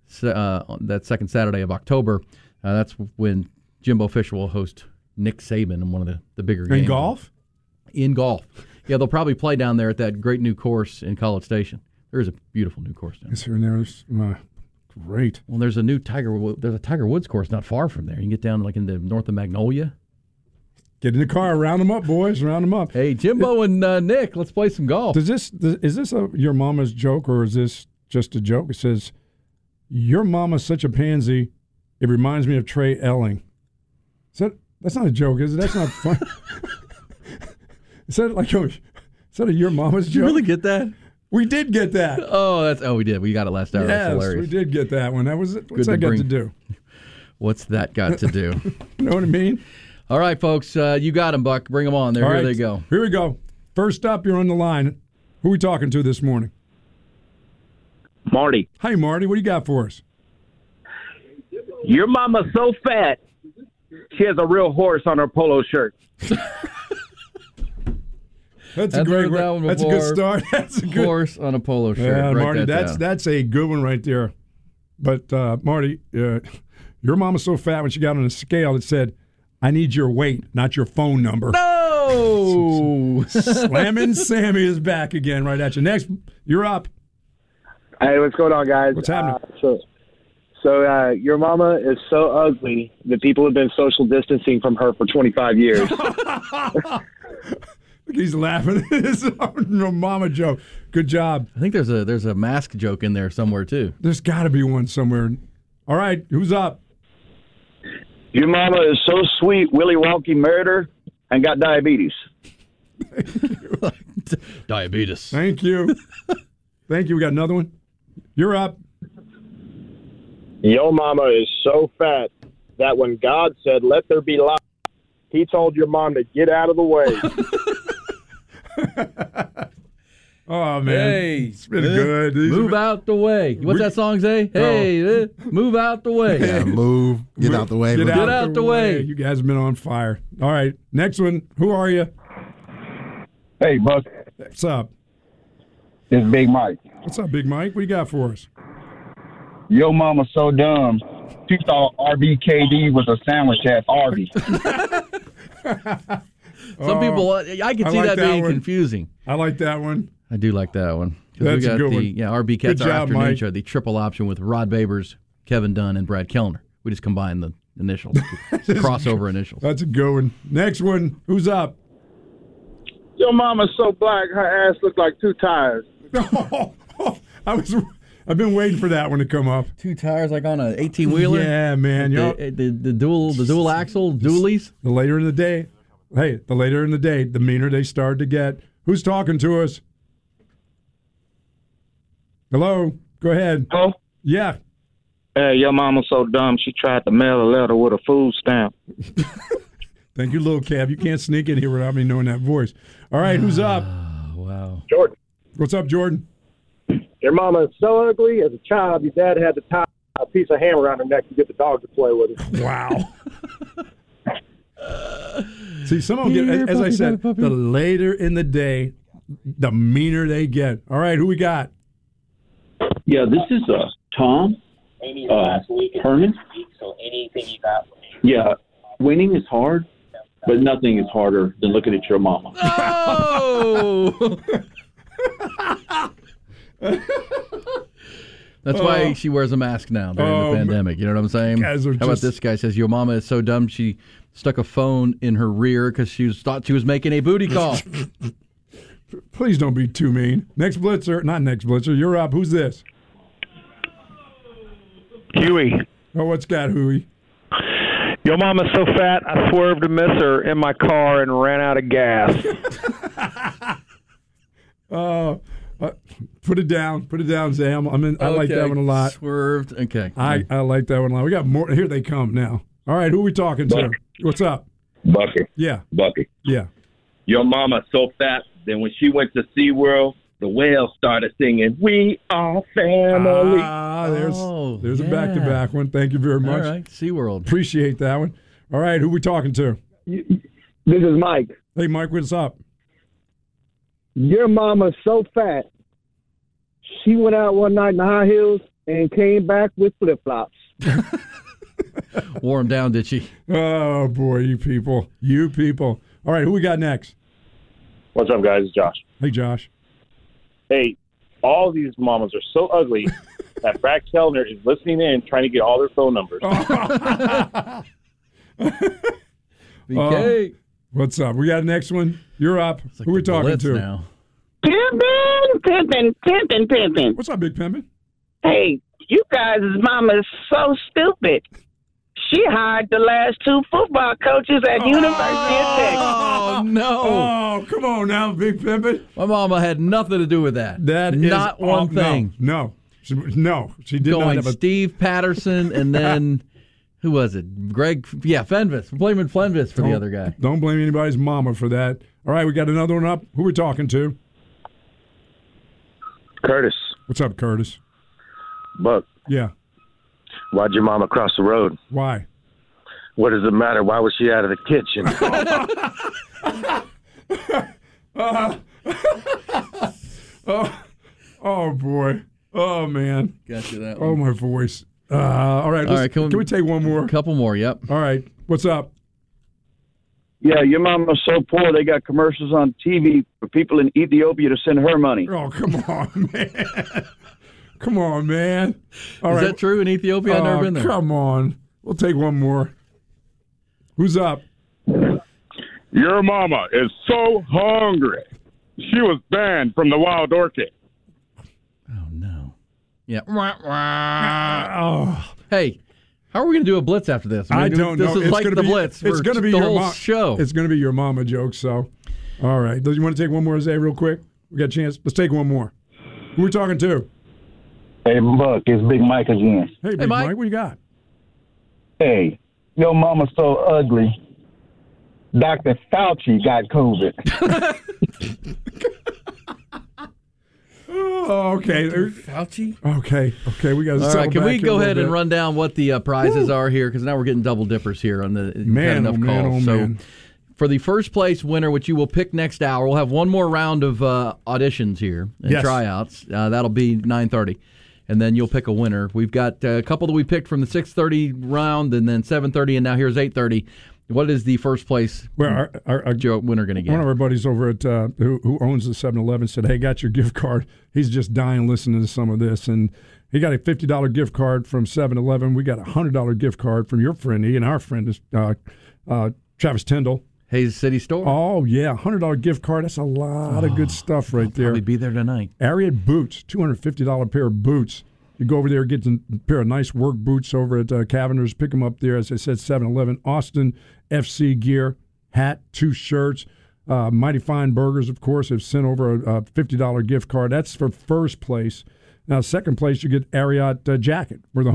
that second Saturday of October. That's when Jimbo Fisher will host Nick Saban in one of the bigger games. In golf? In golf. Yeah, they'll probably play down there at that great new course in College Station. There is a beautiful new course down there. Great. Well, there's a Tiger Woods course not far from there. You can get down like in the north of Magnolia. Get in the car, round them up, boys, round them up. Hey, Jimbo and Nick, let's play some golf. Is this your mama's joke or is this just a joke? It says, "Your mama's such a pansy, it reminds me of Trey Elling." That's not a joke, is it? That's not fun. Is that your mama's joke? Did you really get that? We did get that. We did. We got it last hour. Yes, That's hilarious. we did get that one. That was it. What's that got to do? What's that got to do? You know what I mean? All right, folks. You got them, Buck. Bring them on. Here they go. Here we go. First up, you're on the line. Who are we talking to this morning? Marty. Hi, Marty. What do you got for us? Your mama's so fat, she has a real horse on her polo shirt. That's a great one. That's a good start. That's a good horse on a polo shirt. Yeah, Write Marty, that that's a good one right there. But Marty, your mama's so fat when she got on a scale, it said, "I need your weight, not your phone number." No. Slammin' Sammy is back again, right at you. Next, you're up. Hey, what's going on, guys? What's happening? So your mama is so ugly that people have been social distancing from her for 25 years. He's laughing at his own mama joke. Good job. I think there's a mask joke in there somewhere, too. There's got to be one somewhere. All right, who's up? Your mama is so sweet, Willy Wonka married her and got diabetes. Diabetes. Thank you. Thank you. We got another one. You're up. Your mama is so fat that when God said, "Let there be light," he told your mom to get out of the way. Oh, man. Hey, it's been good. Move out the way. What's that song say? Hey, move out the way. Yeah, move. Get out the way. Get out the way. You guys have been on fire. All right, next one. Who are you? Hey, Buck. What's up? It's Big Mike. What's up, Big Mike? What do you got for us? Your mama's so dumb. She thought RBKD was a sandwich at Arby's. Some people, I can see that being confusing. I like that one. I do like that one. That's we got a good one. RB Cats, Good our job, afternoon Mike. show, the triple option with Rod Babers, Kevin Dunn, and Brad Kellner. We just combined the initials, crossover initials. That's a good one. Next one. Who's up? Your mama's so black, her ass looked like 2 tires. I've been waiting for that one to come up. 2 tires like on an 18-wheeler? Yeah, man. The dual axle dualies? The later in the day, the meaner they start to get. Who's talking to us? Hello? Go ahead. Hello? Yeah. Hey, your mama's so dumb, she tried to mail a letter with a food stamp. Thank you, Lil Cab. You can't sneak in here without me knowing that voice. All right, who's up? Wow. Jordan. What's up, Jordan? Your mama is so ugly, as a child, your dad had to tie a piece of ham around her neck to get the dog to play with it. Wow. See, some of them get, as I said, the later in the day, the meaner they get. All right, who we got? Yeah, this is Tom Herman. So anything you got? Yeah, winning is hard, but nothing is harder than looking at your mama. Oh! That's why she wears a mask now during the pandemic. You know what I'm saying? How about this guy says, your mama is so dumb she stuck a phone in her rear because she thought she was making a booty call. Please don't be too mean. Next Blitzer, not next Blitzer, you're up. Who's this? Huey. Oh, what's got, Huey? Your mama's so fat, I swerved to miss her in my car and ran out of gas. Put it down. Put it down, Sam. I like that one a lot. Swerved. Okay. I like that one a lot. We got more. Here they come now. All right, who are we talking to? What's up? Bucky. Yeah. Bucky. Yeah. Your mama's so fat that when she went to SeaWorld, the whales started singing, "We are family." There's a back-to-back one. Thank you very much. All right, SeaWorld. Appreciate that one. All right, who are we talking to? This is Mike. Hey, Mike, what's up? Your mama's so fat, she went out one night in the high heels and came back with flip-flops. Wore him down, did she? Oh, boy, you people. You people. All right, who we got next? What's up, guys? It's Josh. Hey, Josh. Hey, all these mamas are so ugly that Brad Kellner is listening in trying to get all their phone numbers. BK. What's up? We got a next one. You're up. Like who are we talking to? Now. Pimpin'. What's up, Big Pimpin'? Hey, you guys' mama is so stupid. She hired the last 2 football coaches at University of Texas. Oh, no. Oh, come on now, Big Pimpin'. My mama had nothing to do with that. That not is one thing. No. She did Going not have a... Steve Patterson and then Who was it? Greg? Yeah, Fenves. We're blaming Fenves for the other guy. Don't blame anybody's mama for that. All right, we got another one up. Who we talking to? Curtis. What's up, Curtis? Buck. Yeah. Why'd your mama cross the road? Why? What does it matter? Why was she out of the kitchen? Oh, boy. Oh, man. Got you that one. Oh, my voice. All right. Can we take one more? A couple more, yep. All right. What's up? Yeah, your mama's so poor they got commercials on TV for people in Ethiopia to send her money. Oh, come on, man. Come on, man. Is that true in Ethiopia? I've never been there. Come on. We'll take one more. Who's up? Your mama is so hungry. She was banned from the Wild Orchid. Yeah. Hey, how are we going to do a blitz after this? I don't know. This is like the blitz. It's going to be the your whole show. It's going to be your mama joke. So, all right. Do you want to take one more, Zay, real quick? We got a chance. Let's take one more. Who are we talking to? Hey, Buck, it's Big Mike again. Hey, Big Mike, what you got? Hey, your mama's so ugly. Dr. Fauci got COVID. Oh, okay. Fauci? Okay. We got to all right, can we go ahead and run down what the prizes are here? Because now we're getting double dippers here on the calls. So for the first place winner, which you will pick next hour, we'll have one more round of auditions here and tryouts. That'll be 9:30. And then you'll pick a winner. We've got a couple that we picked from the 6:30 round and then 7:30, and now here's 8:30. What is the first place winner going to get? One of our buddies over at who owns the 7-Eleven said, "Hey, got your gift card." He's just dying listening to some of this, and he got a $50 gift card from 7-Eleven. We got a $100 gift card from your friend, and our friend is Travis Tyndall. Hayes City Store. Oh yeah, $100 gift card. That's a lot of good stuff right there. I'll probably be there tonight. Ariat Boots, $250 pair of boots. You go over there, get a pair of nice work boots over at Cavender's. Pick them up there, as I said, 7-Eleven. Austin FC gear, hat, 2 shirts. Mighty Fine Burgers, of course, have sent over a $50 gift card. That's for first place. Now, second place, you get Ariat jacket worth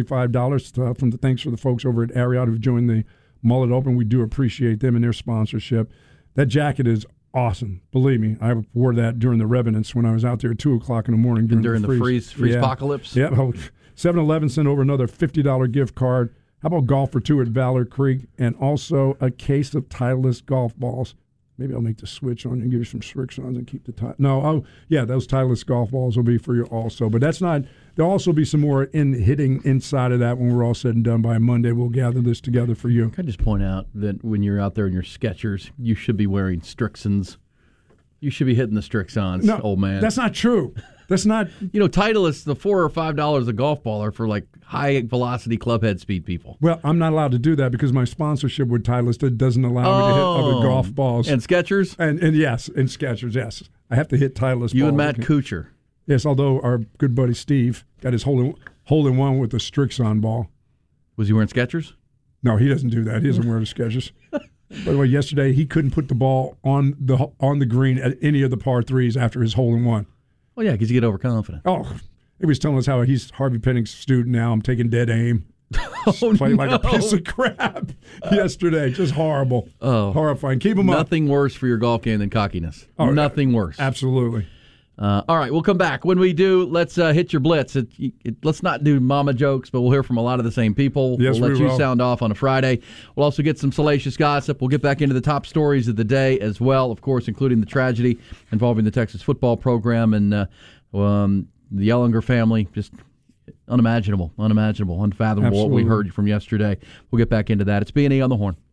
$125. Thanks for the folks over at Ariat who've joined the Mullet Open. We do appreciate them and their sponsorship. That jacket is awesome. Believe me, I wore that during the Revenants when I was out there at 2 o'clock in the morning during the freeze apocalypse. Yeah. 7-Eleven sent over another $50 gift card. How about golf for 2 at Valor Creek, and also a case of Titleist golf balls. Maybe I'll make the switch on you and give you some Strixons and keep the Titleist. No, those Titleist golf balls will be for you also. But that's not. There'll also be some more hitting inside of that when we're all said and done by Monday. We'll gather this together for you. Can I just point out that when you're out there in your Skechers, you should be wearing Strixons. You should be hitting the Strixons, old man. That's not true. That's not. Titleist, the $4 or $5 a golf ball are for like high velocity clubhead speed people. Well, I'm not allowed to do that because my sponsorship with Titleist doesn't allow me to hit other golf balls. And Skechers? And yes, and Skechers, yes. I have to hit Titleist. You and Matt Kuchar. Yes, although our good buddy Steve got his hole-in-one with the Strixon ball. Was he wearing Skechers? No, he doesn't do that. He doesn't wear the Skechers. By the way, yesterday he couldn't put the ball on the green at any of the par threes after his hole-in-one. Well, yeah, because you get overconfident. Oh, he was telling us how he's Harvey Penning's student now. I'm taking dead aim. Playing like a piece of crap yesterday. Just horrible. Oh, horrifying. Keep him up. Nothing worse for your golf game than cockiness. Nothing worse. Absolutely. All right, we'll come back. When we do, let's hit your blitz. Let's not do mama jokes, but we'll hear from a lot of the same people. Yes, we'll let you will. sound off on a Friday. We'll also get some salacious gossip. We'll get back into the top stories of the day as well, of course, including the tragedy involving the Texas football program and the Ellinger family. Just unimaginable, unfathomable. Absolutely. What we heard from yesterday. We'll get back into that. It's B&E on the Horn.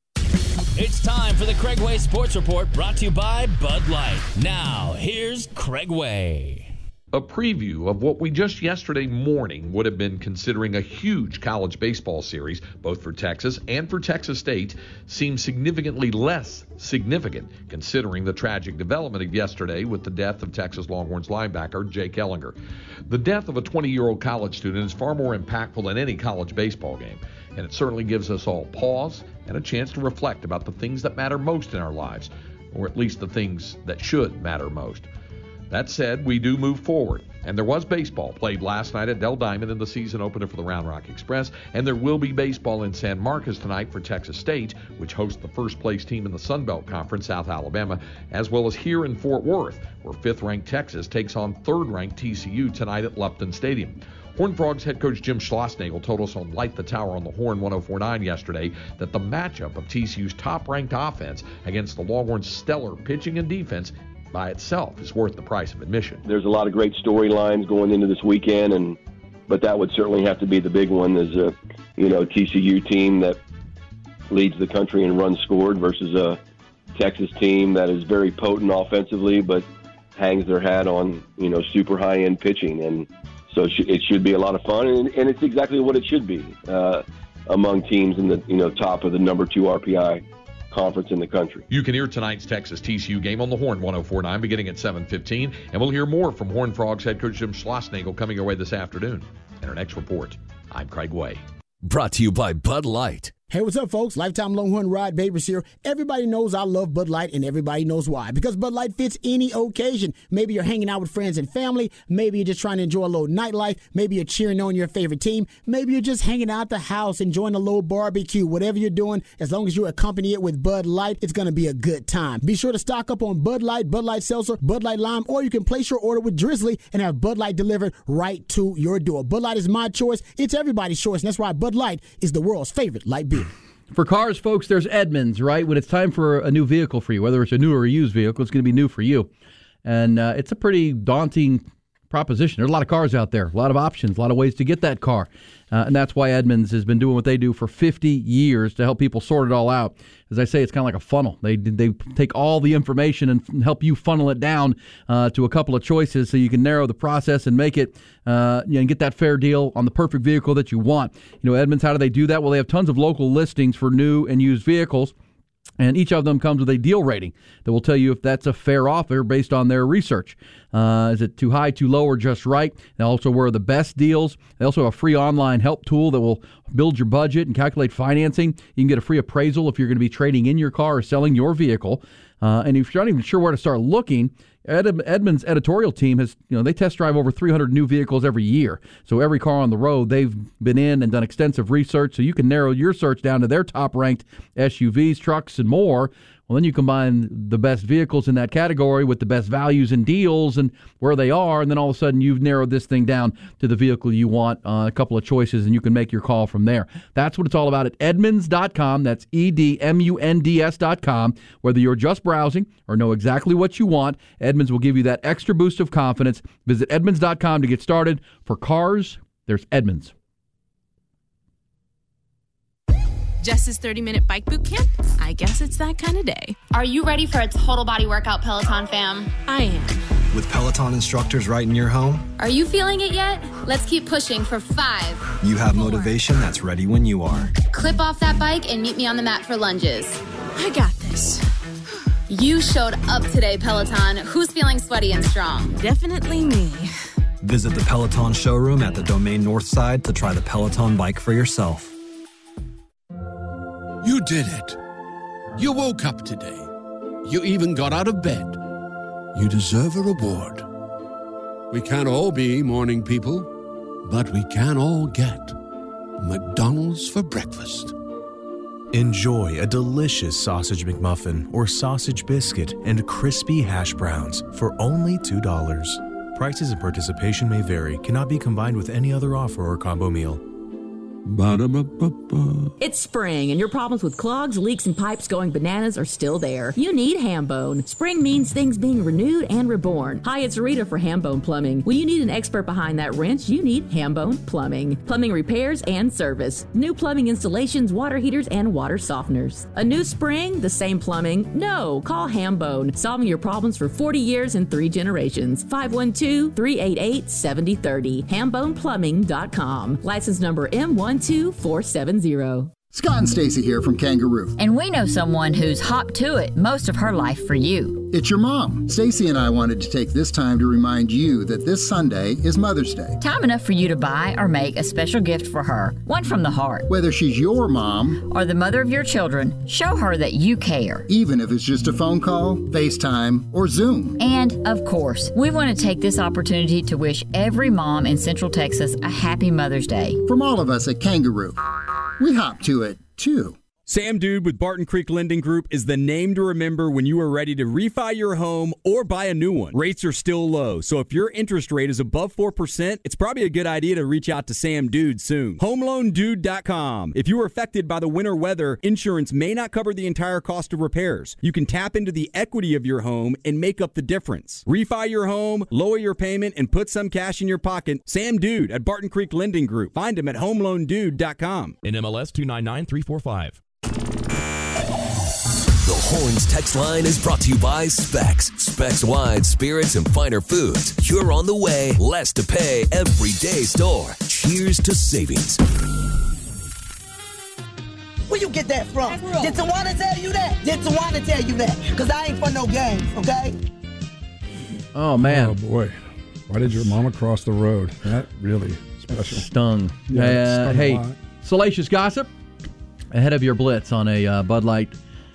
It's time for the Craig Way Sports Report, brought to you by Bud Light. Now, here's Craig Way. A preview of what we just yesterday morning would have been considering a huge college baseball series, both for Texas and for Texas State, seems significantly less significant considering the tragic development of yesterday with the death of Texas Longhorns linebacker Jake Ellinger. The death of a 20-year-old college student is far more impactful than any college baseball game, and it certainly gives us all pause and a chance to reflect about the things that matter most in our lives, or at least the things that should matter most. That said, we do move forward. And there was baseball played last night at Dell Diamond in the season opener for the Round Rock Express. And there will be baseball in San Marcos tonight for Texas State, which hosts the first-place team in the Sun Belt Conference, South Alabama, as well as here in Fort Worth, where 5th-ranked Texas takes on 3rd-ranked TCU tonight at Lupton Stadium. Horned Frogs head coach Jim Schlossnagle told us on Light the Tower on the Horn 104.9 yesterday that the matchup of TCU's top-ranked offense against the Longhorns' stellar pitching and defense by itself is worth the price of admission. There's a lot of great storylines going into this weekend, but that would certainly have to be the big one. Is a TCU team that leads the country in runs scored versus a Texas team that is very potent offensively, but hangs their hat on super high-end pitching. And so it should be a lot of fun, and it's exactly what it should be among teams in the top of the number 2 RPI conference in the country. You can hear tonight's Texas TCU game on the Horn 104.9 beginning at 7:15, and we'll hear more from Horned Frogs head coach Jim Schlossnagle coming your way this afternoon. In our next report, I'm Craig Way. Brought to you by Bud Light. Hey, what's up, folks? Lifetime Longhorn Rod Babers here. Everybody knows I love Bud Light, and everybody knows why. Because Bud Light fits any occasion. Maybe you're hanging out with friends and family. Maybe you're just trying to enjoy a little nightlife. Maybe you're cheering on your favorite team. Maybe you're just hanging out the house, enjoying a little barbecue. Whatever you're doing, as long as you accompany it with Bud Light, it's going to be a good time. Be sure to stock up on Bud Light Seltzer, Bud Light Lime, or you can place your order with Drizzly and have Bud Light delivered right to your door. Bud Light is my choice. It's everybody's choice, and that's why Bud Light is the world's favorite light beer. For cars, folks, there's Edmunds, right? When it's time for a new vehicle for you, whether it's a new or a used vehicle, it's going to be new for you. And it's a pretty daunting proposition. There's a lot of cars out there, a lot of options, a lot of ways to get that car. And that's why Edmunds has been doing what they do for 50 years to help people sort it all out. As I say, it's kind of like a funnel. They take all the information and help you funnel it down to a couple of choices so you can narrow the process and make it and get that fair deal on the perfect vehicle that you want. Edmunds, how do they do that? Well, they have tons of local listings for new and used vehicles. And each of them comes with a deal rating that will tell you if that's a fair offer based on their research. Is it too high, too low, or just right? They also where are the best deals. They also have a free online help tool that will build your budget and calculate financing. You can get a free appraisal if you're going to be trading in your car or selling your vehicle. And if you're not even sure where to start looking, Edmunds' editorial team has, they test drive over 300 new vehicles every year. So every car on the road, they've been in and done extensive research, so you can narrow your search down to their top-ranked SUVs, trucks, and more. Well, then you combine the best vehicles in that category with the best values and deals and where they are, and then all of a sudden you've narrowed this thing down to the vehicle you want, a couple of choices, and you can make your call from there. That's what it's all about at Edmunds.com. That's EDMUNDS.com. Whether you're just browsing or know exactly what you want, Edmunds will give you that extra boost of confidence. Visit Edmunds.com to get started. For cars, there's Edmunds. Jess's 30-minute bike boot camp? I guess it's that kind of day. Are you ready for a total body workout, Peloton fam? I am. With Peloton instructors right in your home? Are you feeling it yet? Let's keep pushing for 5. You have motivation that's ready when you are. Clip off that bike and meet me on the mat for lunges. I got this. You showed up today, Peloton. Who's feeling sweaty and strong? Definitely me. Visit the Peloton showroom at the Domain North Side to try the Peloton bike for yourself. You did it. You woke up today. You even got out of bed. You deserve a reward. We can't all be morning people, but we can all get McDonald's for breakfast. Enjoy a delicious sausage McMuffin or sausage biscuit and crispy hash browns for only $2. Prices and participation may vary. Cannot be combined with any other offer or combo meal. Ba-da-ba-ba-ba. It's spring, and your problems with clogs, leaks, and pipes going bananas are still there. You need Hambone. Spring means things being renewed and reborn. Hi, it's Rita for Hambone Plumbing. When you need an expert behind that wrench, you need Hambone Plumbing. Plumbing repairs and service. New plumbing installations, water heaters, and water softeners. A new spring, the same plumbing? No, call Hambone. Solving your problems for 40 years and 3 generations. 512-388-7030. HambonePlumbing.com. License number M12470. Scott and Stacy here from Kangaroo. And we know someone who's hopped to it most of her life for you. It's your mom. Stacy and I wanted to take this time to remind you that this Sunday is Mother's Day. Time enough for you to buy or make a special gift for her. One from the heart. Whether she's your mom or the mother of your children, show her that you care. Even if it's just a phone call, FaceTime, or Zoom. And, of course, we want to take this opportunity to wish every mom in Central Texas a happy Mother's Day. From all of us at Kangaroo, we hop to it, too. Sam Dude with Barton Creek Lending Group is the name to remember when you are ready to refi your home or buy a new one. Rates are still low, so if your interest rate is above 4%, it's probably a good idea to reach out to Sam Dude soon. HomeLoanDude.com. If you are affected by the winter weather, insurance may not cover the entire cost of repairs. You can tap into the equity of your home and make up the difference. Refi your home, lower your payment, and put some cash in your pocket. Sam Dude at Barton Creek Lending Group. Find him at HomeLoanDude.com. In MLS 299345. The Horns text line is brought to you by Specs. Specs wine, spirits, and finer foods. You're on the way, less to pay, everyday store. Cheers to savings. Where you get that from? Did Tawana tell you that? Did Tawana tell you that? Because I ain't for no games, okay? Oh, man. Oh, boy. Why did your mama cross the road? That really special. Stung. Yeah, Hey, salacious gossip ahead of your blitz on a Bud Light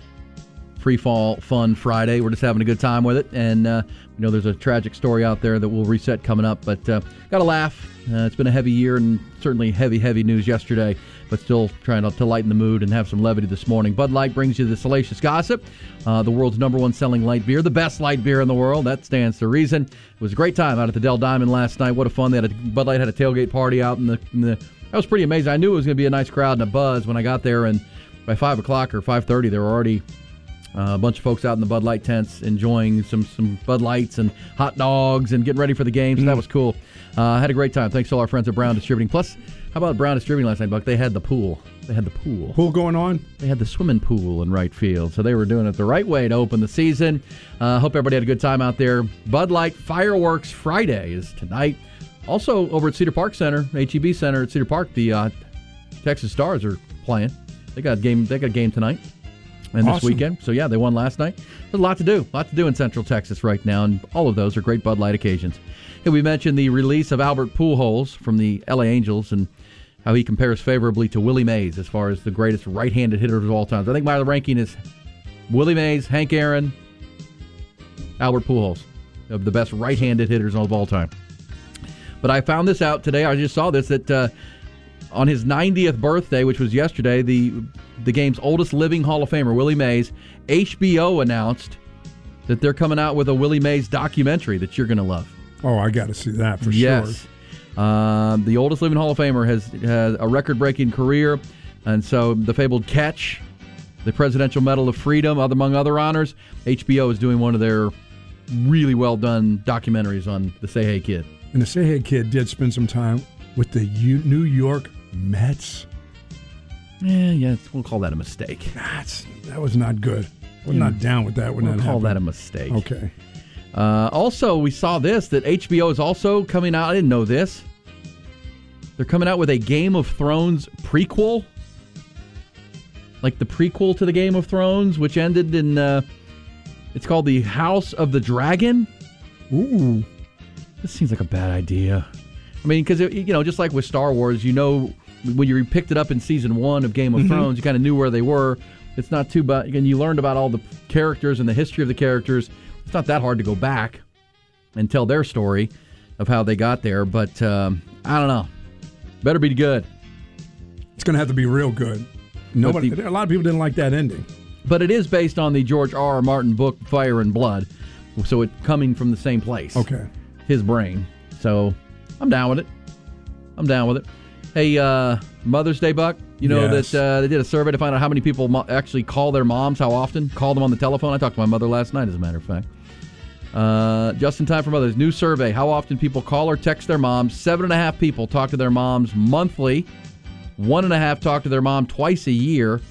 Free Fall Fun Friday. We're just having a good time with it, and we know there's a tragic story out there that we'll reset coming up, but got to laugh. It's been a heavy year and certainly heavy news yesterday, but still trying to lighten the mood and have some levity this morning. Bud Light brings you the salacious gossip, the world's #1 selling light beer, the best light beer in the world. That stands to reason. It was a great time out at the Dell Diamond last night. What a fun. Bud Light had a tailgate party out in the that was pretty amazing. I knew it was going to be a nice crowd and a buzz when I got there, and by 5 o'clock or 5:30, there were already a bunch of folks out in the Bud Light tents enjoying some Bud Lights and hot dogs and getting ready for the game, so that was cool. Had a great time. Thanks to all our friends at Brown Distributing. Plus, how about Brown Distributing last night, Buck? They had the pool. Pool going on? They had the swimming pool in right field, so they were doing it the right way to open the season. Hope everybody had a good time out there. Bud Light Fireworks Friday is tonight. Also, over at Cedar Park Center, HEB Center at Cedar Park, the Texas Stars are playing. They got a game tonight and this weekend. So, yeah, they won last night. There's a lot to do in Central Texas right now, and all of those are great Bud Light occasions. Hey, we mentioned the release of Albert Pujols from the LA Angels and how he compares favorably to Willie Mays as far as the greatest right-handed hitters of all time. I think my ranking is Willie Mays, Hank Aaron, Albert Pujols, of the best right-handed hitters of all time. But I found this out today. I just saw this, that on his 90th birthday, which was yesterday, the game's oldest living Hall of Famer, Willie Mays, HBO announced that they're coming out with a Willie Mays documentary that you're going to love. Oh, I got to see that for sure. Yes. The oldest living Hall of Famer has a record-breaking career, and so the fabled Catch, the Presidential Medal of Freedom, among other honors, HBO is doing one of their really well-done documentaries on the Say Hey Kid. And the Say Hey Kid did spend some time with the New York Mets. Yeah, we'll call that a mistake. That was not good. We're not down with that when that happened. We'll call that a mistake. Okay. Also, we saw this, that HBO is also coming out. I didn't know this. They're coming out with a Game of Thrones prequel. Like the prequel to the Game of Thrones, which ended in, it's called The House of the Dragon. Ooh. This seems like a bad idea. I mean, because, just like with Star Wars, when you picked it up in season 1 of Game of Thrones, you kind of knew where they were. It's not too bad. And you learned about all the characters and the history of the characters. It's not that hard to go back and tell their story of how they got there. But, I don't know. Better be good. It's going to have to be real good. A lot of people didn't like that ending. But it is based on the George R.R. Martin book, Fire and Blood. So it's coming from the same place. Okay. His brain. So I'm down with it. Hey, Mother's Day, Buck, that they did a survey to find out how many people actually call their moms, how often, call them on the telephone. I talked to my mother last night, as a matter of fact. Just in time for Mother's. New survey, how often people call or text their moms. 7.5 people talk to their moms monthly. 1.5 talk to their mom twice a year.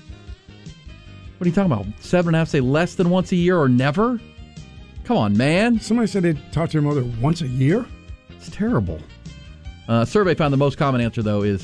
What are you talking about? 7.5 say less than once a year or never? Come on, man. Somebody said they talk to their mother once a year? It's terrible. Survey found the most common answer, though, is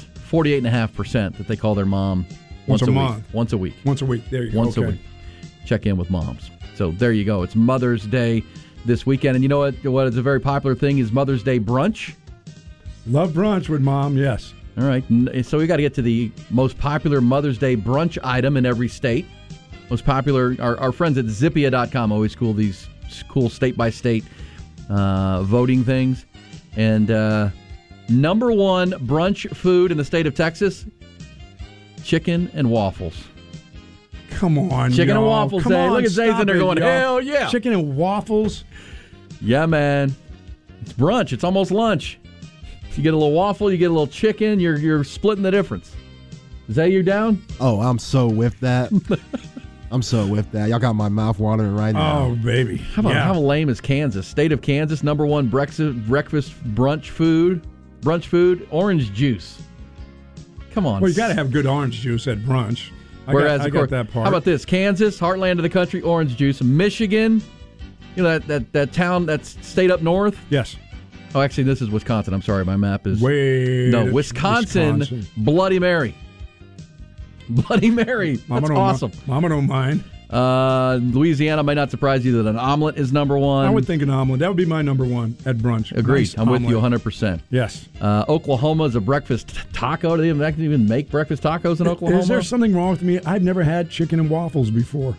48.5% that they call their mom once a month. Once a week. Once a week. There you go. Once a week. Check in with moms. So there you go. It's Mother's Day this weekend. And you know what is a very popular thing is Mother's Day brunch. Love brunch with Mom, yes. All right. So we got to get to the most popular Mother's Day brunch item in every state. Most popular, our friends at Zippia.com always these cool state-by-state voting things. And number one brunch food in the state of Texas, chicken and waffles. Come on, chicken y'all. and waffles, Zay. Look at Zay's in there going, hell yeah. Chicken and waffles? Yeah, man. It's brunch. It's almost lunch. You get a little waffle, you get a little chicken, you're splitting the difference. Zay, you down? Oh, I'm so with that. I'm so with that. Y'all got my mouth watering right now. Oh, baby. How lame is Kansas? State of Kansas, number one breakfast brunch food, orange juice. Come on. Well, you got to have good orange juice at brunch. I got that part. How about this? Kansas, heartland of the country, orange juice. Michigan, you know that town, that state up north? Yes. Oh, actually, this is Wisconsin. I'm sorry, my map is... Wisconsin. Bloody Mary. Bloody Mary. That's awesome. Mama don't mind. Louisiana might not surprise you that an omelet is number one. I would think an omelet. That would be my number one at brunch. Agreed. Nice I'm omelet. with you 100%. Yes. Oklahoma is a breakfast taco. Do they even make breakfast tacos in Oklahoma? Is there something wrong with me? I've never had chicken and waffles before.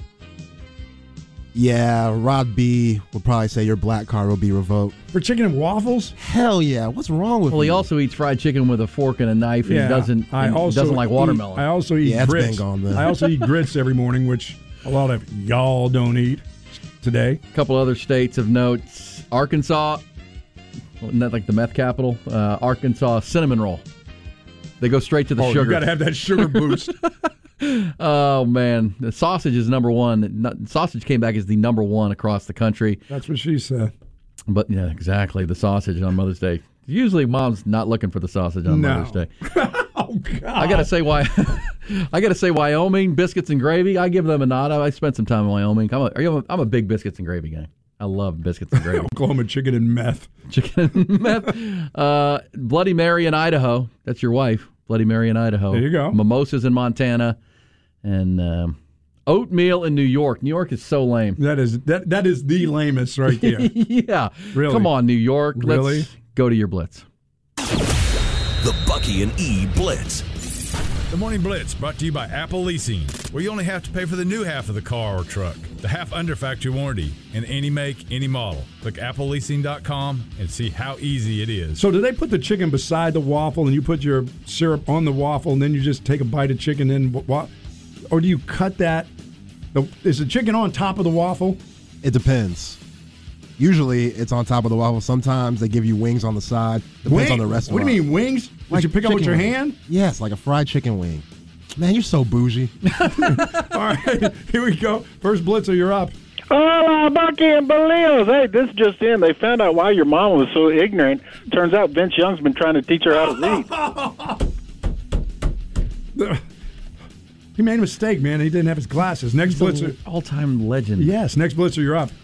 Yeah, Rod B would probably say your black card will be revoked. For chicken and waffles? Hell yeah. What's wrong with Well, he you? also eats fried chicken with a fork and a knife, and he doesn't like watermelon. I also eat grits. Been gone, then. I also eat grits every morning, which a lot of y'all don't eat today. A couple other states of note. Arkansas, isn't that like the meth capital? Arkansas cinnamon roll. They go straight to the sugar. You got to have that sugar boost. Oh, man. The sausage is number one. Sausage came back as the number one across the country. That's what she said. But, yeah, exactly. The sausage on Mother's Day. Usually Mom's not looking for the sausage on Mother's Day. Oh, God. I got to say why. I got to say Wyoming, biscuits and gravy. I give them a nod. I spent some time in Wyoming. I'm a big biscuits and gravy guy. I love biscuits and gravy. Oklahoma chicken and meth. Chicken and meth. Bloody Mary in Idaho. That's your wife. Bloody Mary in Idaho. There you go. Mimosas in Montana. And oatmeal in New York. New York is so lame. That is the lamest right there. Yeah. Really? Come on, New York. Really? Let's go to your Blitz. The Bucky and E Blitz. The Morning Blitz brought to you by Apple Leasing, where you only have to pay for the new half of the car or truck, the half under factory warranty, in any make, any model. Click appleleasing.com and see how easy it is. So do they put the chicken beside the waffle and you put your syrup on the waffle and then you just take a bite of chicken and or do you cut that? Is the chicken on top of the waffle? It depends. Usually it's on top of the waffle. Sometimes they give you wings on the side. Depends on the restaurant. What do you mean, wings? Like you pick up with your hand? Yes, like a fried chicken wing. Man, you're so bougie. All right, here we go. First Blitzer, you're up. Oh, Bucky and Belials. Hey, this just in. They found out why your mom was so ignorant. Turns out Vince Young's been trying to teach her how to read. He made a mistake, man. He didn't have his glasses. Next Blitzer. All-time legend. Yes, next Blitzer, you're up.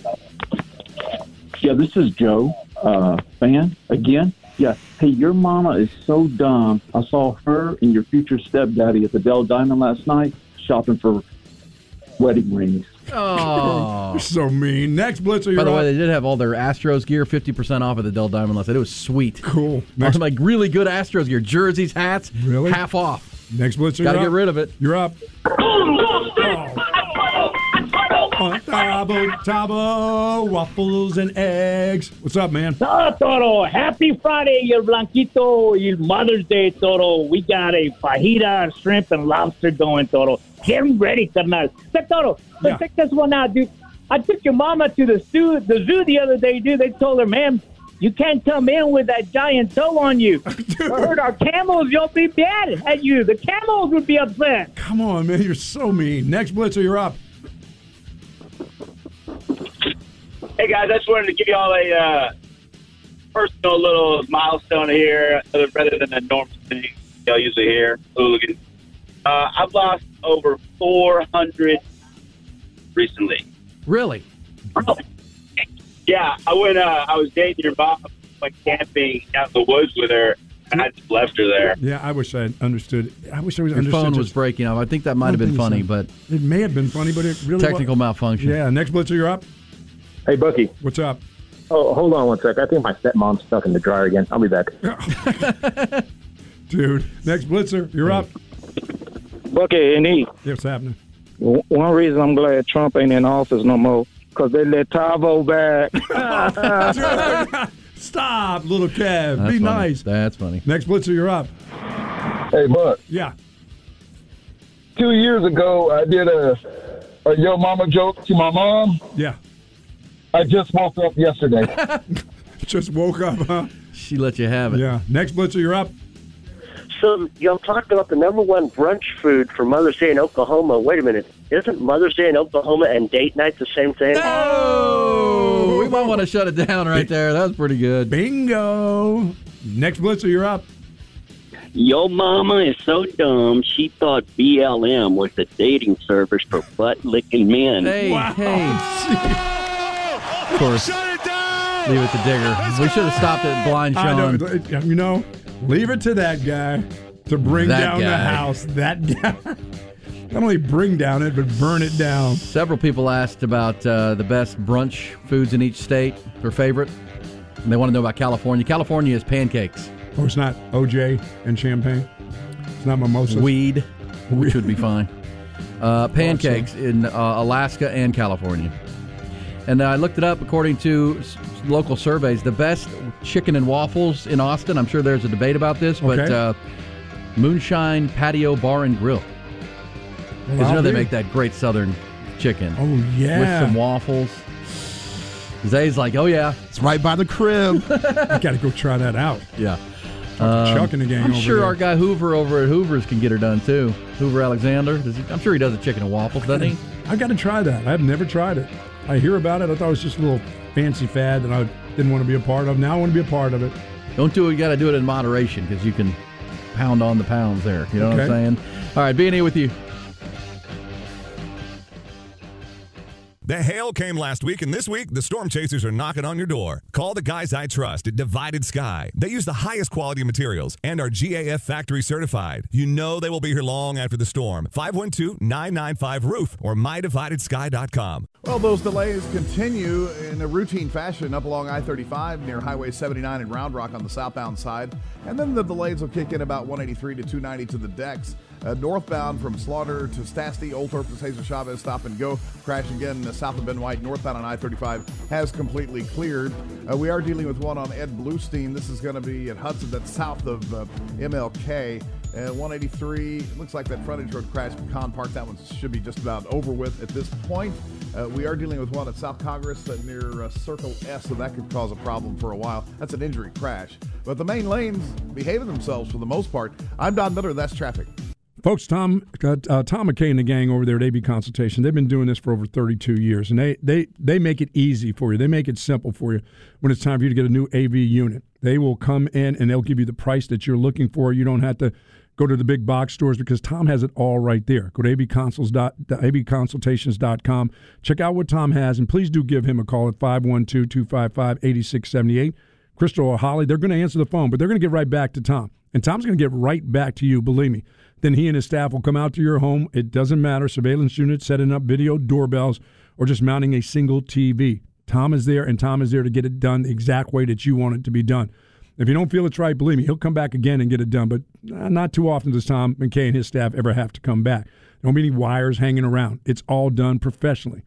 Yeah, this is Joe, fan, again. Yeah, hey, your mama is so dumb. I saw her and your future stepdaddy at the Dell Diamond last night shopping for wedding rings. Oh. You're so mean. Next Blitzer, you're By the up. way, they did have all their Astros gear 50% off at the Dell Diamond last night. It was sweet. Cool. Next, like really good Astros gear. Jerseys, hats, really? half off. Next Blitzer, Gotta you're get rid of it. You're up. Tabo, waffles and eggs. What's up, man? Toro, happy Friday, your Blanquito, your Mother's Day, Toro. We got a fajita, shrimp, and lobster going, Toro. Get them ready, carnal. Toro, let's check this one out, dude. I took your mama to the zoo the other day, dude. They told her, ma'am, you can't come in with that giant toe on you. I heard our camels, you'll be mad at you. The camels would be upset. Come on, man. You're so mean. Next Blitzer, you're up. Hey, guys, I just wanted to give you all a personal little milestone here, rather than a normal thing y'all usually hear. Hooligans. I've lost over 400 recently. Really? Yeah, I was dating your mom, went camping out in the woods with her, I just left her there. Yeah, I wish I understood. I wish I was Your understood. phone was breaking up. I think that might have been funny, but it may have been funny, but it really technical malfunction. Yeah, next Blitzer, you're up. Hey, Bucky. What's up? Oh, hold on one sec. I think my stepmom's stuck in the dryer again. I'll be back. Dude, next Blitzer, you're up. Bucky and E. Yeah, what's happening? One reason I'm glad Trump ain't in office no more, because they let Tavo back. Stop, little Kev. That's Be funny. nice. That's funny. Next Blitzer, you're up. Hey, Buck. Yeah. 2 years ago, I did a Yo Mama joke to my mom. Yeah. I just woke up yesterday. Just woke up, huh? She let you have it. Yeah. Next Blitzer, you're up. So y'all talked about the number one brunch food for Mother's Day in Oklahoma. Wait a minute. Isn't Mother's Day in Oklahoma and date night the same thing? Oh, we might want to shut it down right there. That was pretty good. Bingo. Next Blitzer, you're up. Yo mama is so dumb, she thought BLM was the dating service for butt-licking men. Hey, hey. Of course. Leave it to Digger. We should have stopped at Blind Sean. I know, leave it to that guy to bring That down the guy. house. That guy. Not only bring down it, but burn it down. Several people asked about the best brunch foods in each state, their favorite. And they want to know about California. California is pancakes. Oh, it's not OJ and champagne? It's not mimosas? Weed, which would be fine. Pancakes in Alaska and California. And I looked it up according to local surveys. The best chicken and waffles in Austin, I'm sure there's a debate about this, but Moonshine Patio Bar and Grill. Because they make that great southern chicken. Oh, yeah. With some waffles. Zay's like, oh, yeah. It's right by the crib. I got to go try that out. Yeah. Chuck and the gang I'm over sure there. our guy Hoover over at Hoover's can get her done, too. Hoover Alexander. I'm sure he does a chicken and waffles, doesn't he? I got to try that. I've never tried it. I hear about it. I thought it was just a little fancy fad that I didn't want to be a part of. Now I want to be a part of it. Don't do it. You got to do it in moderation because you can pound on the pounds there. You know what I'm saying? All right, B&E with you. The hail came last week, and this week, the storm chasers are knocking on your door. Call the guys I trust at Divided Sky. They use the highest quality materials and are GAF factory certified. You know they will be here long after the storm. 512-995-ROOF or mydividedsky.com. Well, those delays continue in a routine fashion up along I-35 near Highway 79 in Round Rock on the southbound side. And then the delays will kick in about 183 to 290 to the decks. Northbound from Slaughter to Stastny, Old Thorpe to Cesar Chavez, stop and go. Crash again south of Ben White, northbound on I-35 has completely cleared. We are dealing with one on Ed Bluestein. This is going to be at Hudson, that's south of MLK. 183, looks like that frontage road crash at Pecan Park. That one should be just about over with at this point. We are dealing with one at South Congress near Circle S, so that could cause a problem for a while. That's an injury crash. But the main lanes behaving themselves for the most part. I'm Don Miller, that's traffic. Folks, Tom McKay and the gang over there at AB Consultation, they've been doing this for over 32 years, and they make it easy for you. They make it simple for you when it's time for you to get a new AV unit. They will come in, and they'll give you the price that you're looking for. You don't have to go to the big box stores because Tom has it all right there. Go to abconsultations.com. Check out what Tom has, and please do give him a call at 512-255-8678. Crystal or Holly, they're going to answer the phone, but they're going to get right back to Tom. And Tom's going to get right back to you, believe me. Then he and his staff will come out to your home. It doesn't matter, surveillance unit, setting up video doorbells, or just mounting a single TV. Tom is there, and Tom is there to get it done the exact way that you want it to be done. If you don't feel it's right, believe me, he'll come back again and get it done. But not too often does Tom McKay and his staff ever have to come back. There won't be any wires hanging around. It's all done professionally.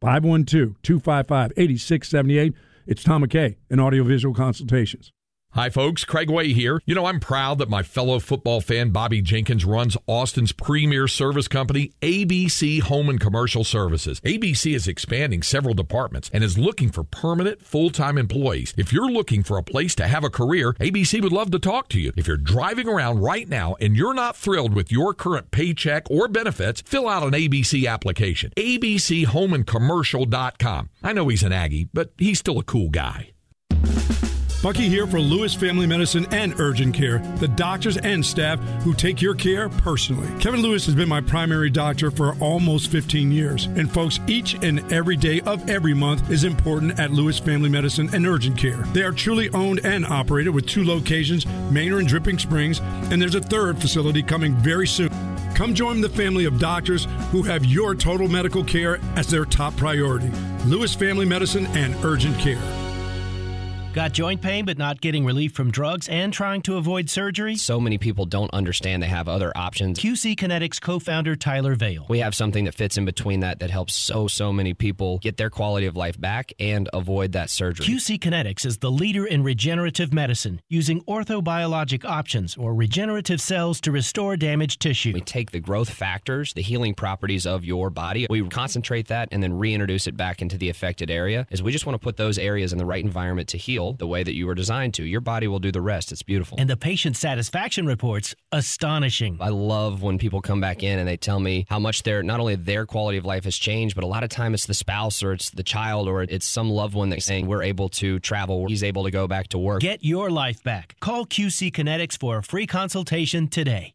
512-255-8678. It's Tom McKay and Audiovisual Consultations. Hi, folks. Craig Way here. You know, I'm proud that my fellow football fan Bobby Jenkins runs Austin's premier service company, ABC Home and Commercial Services. ABC is expanding several departments and is looking for permanent, full-time employees. If you're looking for a place to have a career, ABC would love to talk to you. If you're driving around right now and you're not thrilled with your current paycheck or benefits, fill out an ABC application. ABCHomeandCommercial.com. I know he's an Aggie, but he's still a cool guy. Bucky here for Lewis Family Medicine and Urgent Care, the doctors and staff who take your care personally. Kevin Lewis has been my primary doctor for almost 15 years. And folks, each and every day of every month is important at Lewis Family Medicine and Urgent Care. They are truly owned and operated with 2 locations, Manor and Dripping Springs, and there's a 3rd facility coming very soon. Come join the family of doctors who have your total medical care as their top priority. Lewis Family Medicine and Urgent Care. Got joint pain but not getting relief from drugs and trying to avoid surgery? So many people don't understand they have other options. QC Kinetics co-founder Tyler Vale. We have something that fits in between that helps so many people get their quality of life back and avoid that surgery. QC Kinetics is the leader in regenerative medicine, using orthobiologic options or regenerative cells to restore damaged tissue. We take the growth factors, the healing properties of your body, we concentrate that and then reintroduce it back into the affected area, as we just want to put those areas in the right environment to heal the way that you were designed to. Your body will do the rest. It's beautiful. And the patient satisfaction reports, astonishing. I love when people come back in and they tell me how much not only their quality of life has changed, but a lot of time it's the spouse or it's the child or it's some loved one that's saying we're able to travel, he's able to go back to work. Get your life back. Call QC Kinetics for a free consultation today.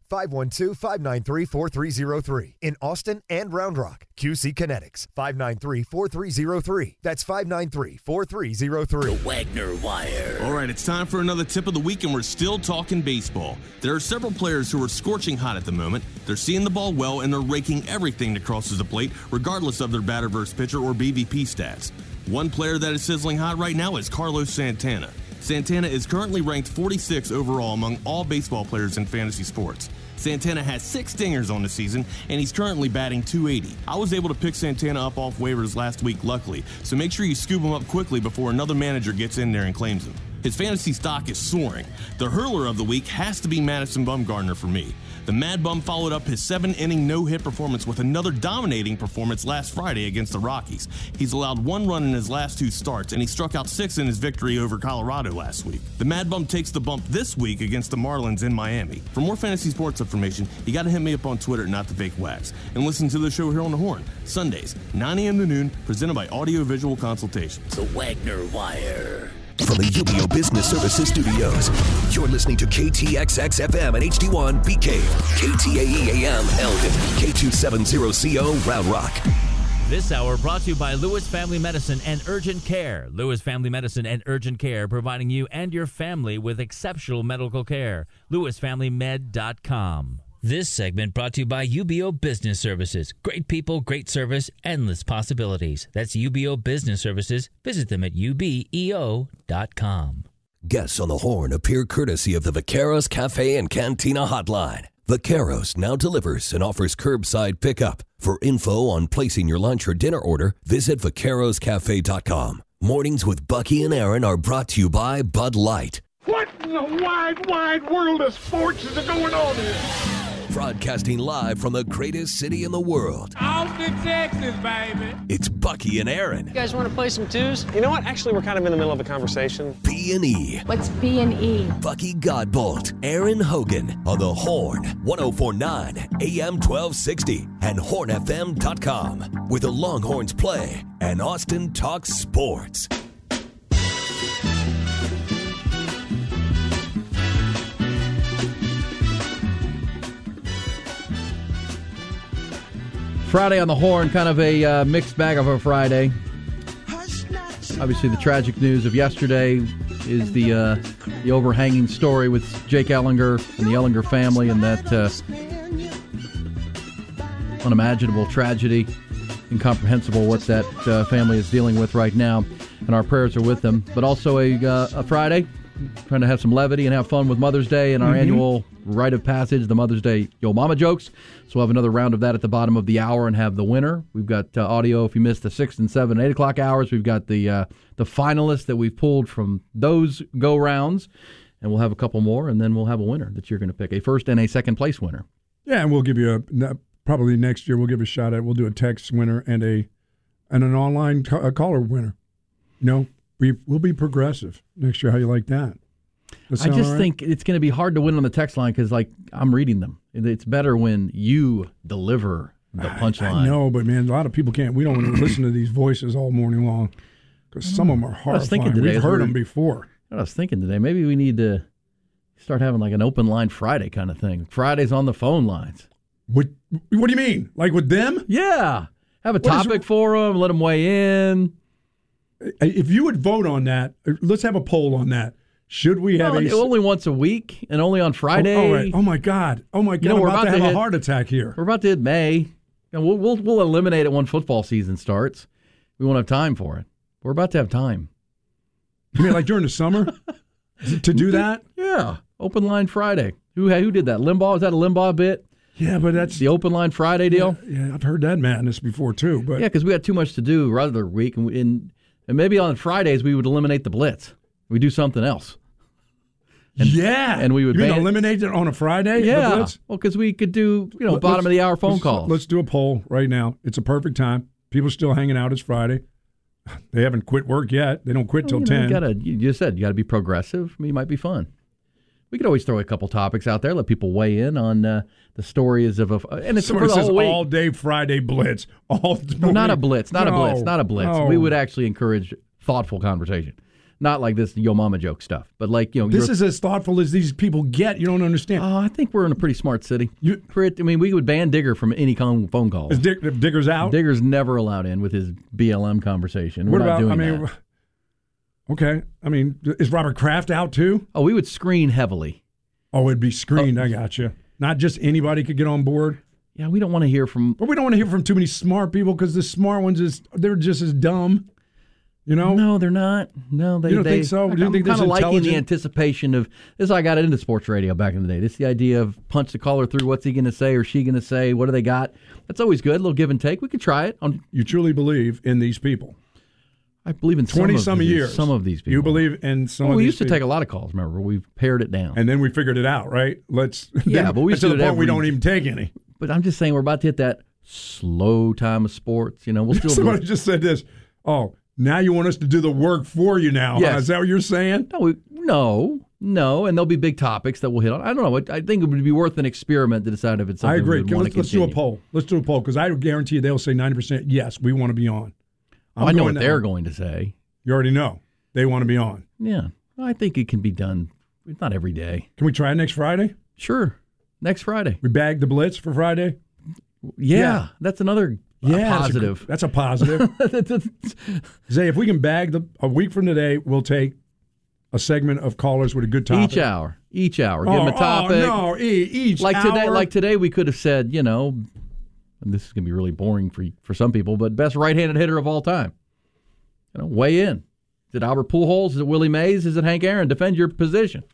512-593-4303 in Austin and Round Rock. QC Kinetics, 593-4303. That's 593-4303. The Wagner Wire. All right, it's time for another tip of the week, and we're still talking baseball. There are several players who are scorching hot at the moment. They're seeing the ball well, and they're raking everything that crosses the plate, regardless of their batter versus pitcher or BVP stats. One player that is sizzling hot right now is Carlos Santana. Santana is currently ranked 46 overall among all baseball players in fantasy sports. Santana has 6 dingers on the season, and he's currently batting .280. I was able to pick Santana up off waivers last week, luckily, so make sure you scoop him up quickly before another manager gets in there and claims him. His fantasy stock is soaring. The hurler of the week has to be Madison Bumgarner for me. The Mad Bum followed up his 7-inning no-hit performance with another dominating performance last Friday against the Rockies. He's allowed 1 run in his last 2 starts, and he struck out 6 in his victory over Colorado last week. The Mad Bum takes the bump this week against the Marlins in Miami. For more fantasy sports information, you got to hit me up on Twitter at NotTheFakeWax. And listen to the show here on The Horn, Sundays, 9 a.m. to noon, presented by Audio Visual Consultations. The Wagner Wire. From the UBO Business Services Studios, you're listening to KTXX-FM and HD1 BK, KTAE-AM Eldon, K270CO Round Rock. This hour brought to you by Lewis Family Medicine and Urgent Care. Lewis Family Medicine and Urgent Care, providing you and your family with exceptional medical care. LewisFamilyMed.com. This segment brought to you by UBO Business Services. Great people, great service, endless possibilities. That's UBO Business Services. Visit them at ubeo.com. Guests on the Horn appear courtesy of the Vaqueros Cafe and Cantina Hotline. Vaqueros now delivers and offers curbside pickup. For info on placing your lunch or dinner order, visit vaqueroscafe.com. Mornings with Bucky and Aaron are brought to you by Bud Light. What in the wide world of sports is going on here? Broadcasting live from the greatest city in the world. Austin, Texas, baby. It's Bucky and Aaron. You guys want to play some twos? You know what? Actually, we're kind of in the middle of a conversation. B&E. What's B&E? Bucky Godbolt, Aaron Hogan on the Horn, 104.9 AM 1260 and hornfm.com, where the Longhorns play and Austin talks sports. Friday on the Horn, kind of a mixed bag of a Friday. Obviously, the tragic news of yesterday is the overhanging story with Jake Ellinger and the Ellinger family and that unimaginable tragedy. Incomprehensible what that family is dealing with right now, and our prayers are with them. But also a Friday, trying to have some levity and have fun with Mother's Day and our annual rite of passage, the Mother's Day Yo Mama jokes. So we'll have another round of that at the bottom of the hour and have the winner. We've got audio if you missed the 6 and 7 and 8 o'clock hours. We've got the finalists that we've pulled from those go-rounds, and we'll have a couple more, and then we'll have a winner that you're going to pick, a first and a second place winner. Yeah, and we'll give you probably next year we'll give a shot at it. We'll do a text winner and an online caller winner. You know, we'll be progressive next year. How you like that? I just think it's going to be hard to win on the text line because, like, I'm reading them. It's better when you deliver the punchline. I know, but, man, a lot of people can't. We don't want to listen to these voices all morning long because some of them are horrifying. We've heard them before. I was thinking today, maybe we need to start having like an open line Friday kind of thing. Fridays on the phone lines. What do you mean? Like with them? Yeah. Have a topic for them, let them weigh in. If you would vote on that, let's have a poll on that. Should we have only once a week and only on Friday? All right. Oh my God. I'm about to have a heart attack here. We're about to hit May. And we'll eliminate it when football season starts. We won't have time for it. We're about to have time. You mean like during the summer to do that? Yeah. Open line Friday. Who did that? Limbaugh? Is that a Limbaugh bit? Yeah, but that's the open line Friday deal. Yeah, I've heard that madness before too. But yeah, because we had too much to do rather week, and maybe on Fridays we would eliminate the blitz. We do something else. And we would eliminate it on a Friday. Yeah, the blitz? Well, because we could do bottom of the hour phone calls. Let's do a poll right now. It's a perfect time. People still hanging out. It's Friday. They haven't quit work yet. They don't quit till 10. You just said you got to be progressive. I mean, it might be fun. We could always throw a couple topics out there, let people weigh in on the stories of and it's for the whole week. All day Friday blitz. Not a blitz. Not a blitz. No. We would actually encourage thoughtful conversation, not like this yo mama joke stuff. But like this is as thoughtful as these people get. You don't understand. I think we're in a pretty smart city. We would ban Digger from any phone calls. Is Digger's out? Digger's never allowed in with his BLM conversation. We're not doing that. Okay. I mean, is Robert Kraft out too? Oh, we would screen heavily. Oh, it'd be screened. I got you. Not just anybody could get on board. Yeah, we don't want to hear from. But we don't want to hear from too many smart people because the smart ones they're just as dumb. You know? No, they're not. No, you don't think so? Do you think kind of liking the anticipation of this? I got into sports radio back in the day. This is the idea of punch the caller through. What's he going to say or she going to say? What do they got? That's always good. A little give and take. We could try it. You truly believe in these people? I believe in 20-some years. Some of these people. You believe in some of these people? We used to take a lot of calls, remember? We've pared it down. And then we figured it out, right? But we used to the point we don't even take any. But I'm just saying we're about to hit that slow time of sports. We'll still Somebody just said this. Oh, now you want us to do the work for you now. Yes. Huh? Is that what you're saying? No. And there'll be big topics that we'll hit on. I don't know. I think it would be worth an experiment to decide if it's something I agree. Let's do a poll. Let's do a poll because I guarantee you they'll say 90% yes, we want to be on. I know what they're going to say. You already know. They want to be on. Yeah. I think it can be done. Not every day. Can we try it next Friday? Sure. Next Friday. We bag the blitz for Friday? Yeah. That's another positive. That's a positive. Zay, if we can bag a week from today, we'll take a segment of callers with a good topic. Each hour. Give them a topic. Each hour. Like today we could have said, and this is going to be really boring for some people, but best right-handed hitter of all time. Weigh in. Is it Albert Pujols? Is it Willie Mays? Is it Hank Aaron? Defend your position.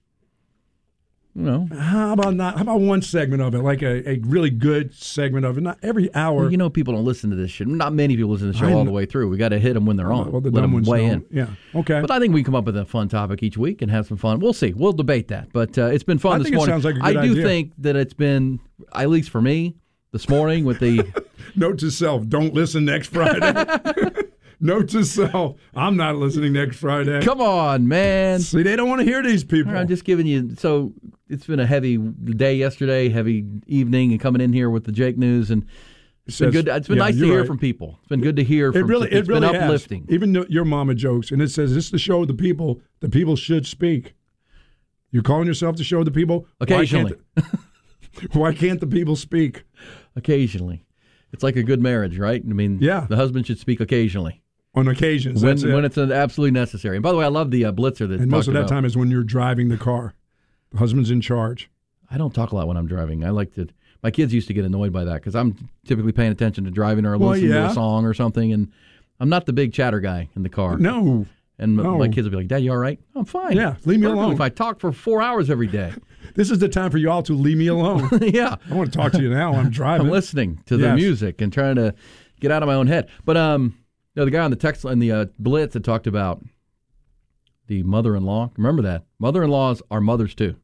How about one segment of it, like a really good segment of it, not every hour. Well, people don't listen to this shit. Not many people listen to the show all the way through. We got to hit them when they're on. Well, the Let dumb them ones weigh don't. in. Yeah, okay. But I think we can come up with a fun topic each week and have some fun. We'll see. We'll debate that. But it's been fun this morning. It sounds like a good I do idea. think that it's been, at least for me, this morning with the note to self: don't listen next Friday. Note to self, I'm not listening next Friday. Come on, man. See, they don't want to hear these people. I'm just giving you, so it's been a heavy day yesterday, heavy evening, and coming in here with the Jake news, and it's been good. It's been nice to hear from people. It's been good to hear from people. It's been uplifting. Has. Even your mama jokes, and it says, this is the show of the people. The people should speak. You're calling yourself the show of the people? Occasionally. Why can't the people speak? Occasionally. It's like a good marriage, right? I mean, the husband should speak occasionally. On occasions, when it's absolutely necessary. And by the way, I love the blitzer that. And most of that time is when you're driving the car. The husband's in charge. I don't talk a lot when I'm driving. I like to. My kids used to get annoyed by that because I'm typically paying attention to driving or listening to a song or something, and I'm not the big chatter guy in the car. No. And my kids will be like, "Dad, you all right?" I'm fine. Yeah, leave me alone. If I talk for 4 hours every day. This is the time for you all to leave me alone. Yeah. I want to talk to you now. I'm driving. I'm listening to the music and trying to get out of my own head. But the guy on the text and the blitz that talked about the mother-in-law. Remember that. Mother-in-laws are mothers too.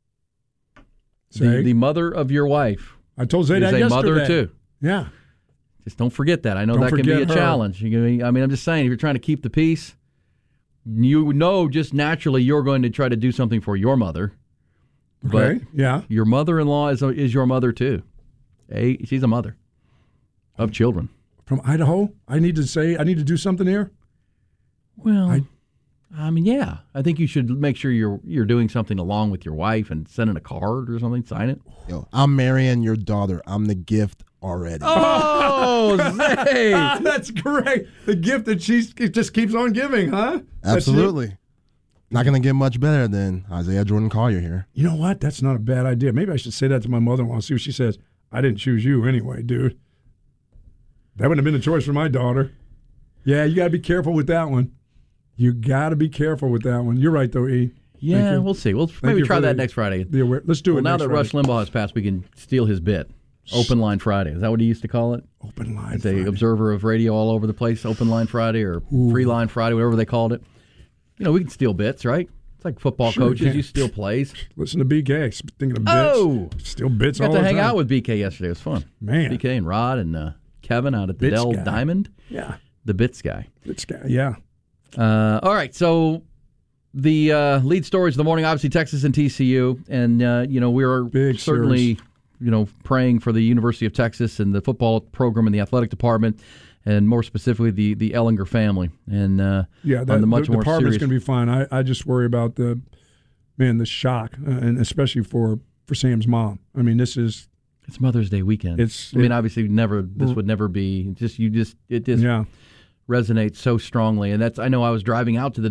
The mother of your wife. I told Zay that yesterday. Is a mother too. Yeah. Just don't forget that. I know that can be a challenge. I'm just saying, if you're trying to keep the peace, just naturally you're going to try to do something for your mother. Okay. But your mother-in-law is your mother too. She's a mother of children. From Idaho? I need to do something here? Well, I mean, yeah. I think you should make sure you're doing something along with your wife and sending a card or something. Sign it. Yo, I'm marrying your daughter. I'm the gift already. Oh, Zay! That's great. The gift that she just keeps on giving, huh? Absolutely. Not going to get much better than Isaiah Jordan Collier here. You know what? That's not a bad idea. Maybe I should say that to my mother-in-law, see what she says. I didn't choose you anyway, dude. That wouldn't have been a choice for my daughter. Yeah, you got to be careful with that one. You got to be careful with that one. You're right, though, E. Yeah, we'll see. We'll maybe try that next Friday. Let's do it. Now next that Friday. Rush Limbaugh has passed, we can steal his bit. Open Line Friday. Is that what he used to call it? Open Line It's Friday. a observer of radio all over the place. Open Line Friday or Free Line Friday, whatever they called it. You know, we can steal bits, right? It's like football coaches. You steal plays. Listen to BK. Thinking of bits. Oh! Steal bits all Got the to time. hang out with BK yesterday. It was fun. Man. BK and Rod and Kevin out at the Bits Dell guy. Diamond. Yeah. The Bits guy. Bits guy, yeah. All right, so the lead stories of the morning, obviously Texas and TCU, and we're certainly praying for the University of Texas and the football program and the athletic department, and more specifically the Ellinger family. And on the much more department's serious. going to be fine. I just worry about the shock, and especially for Sam's mom. I mean, it's Mother's Day weekend. Obviously, this would never be. It just resonates so strongly, and I know I was driving out to the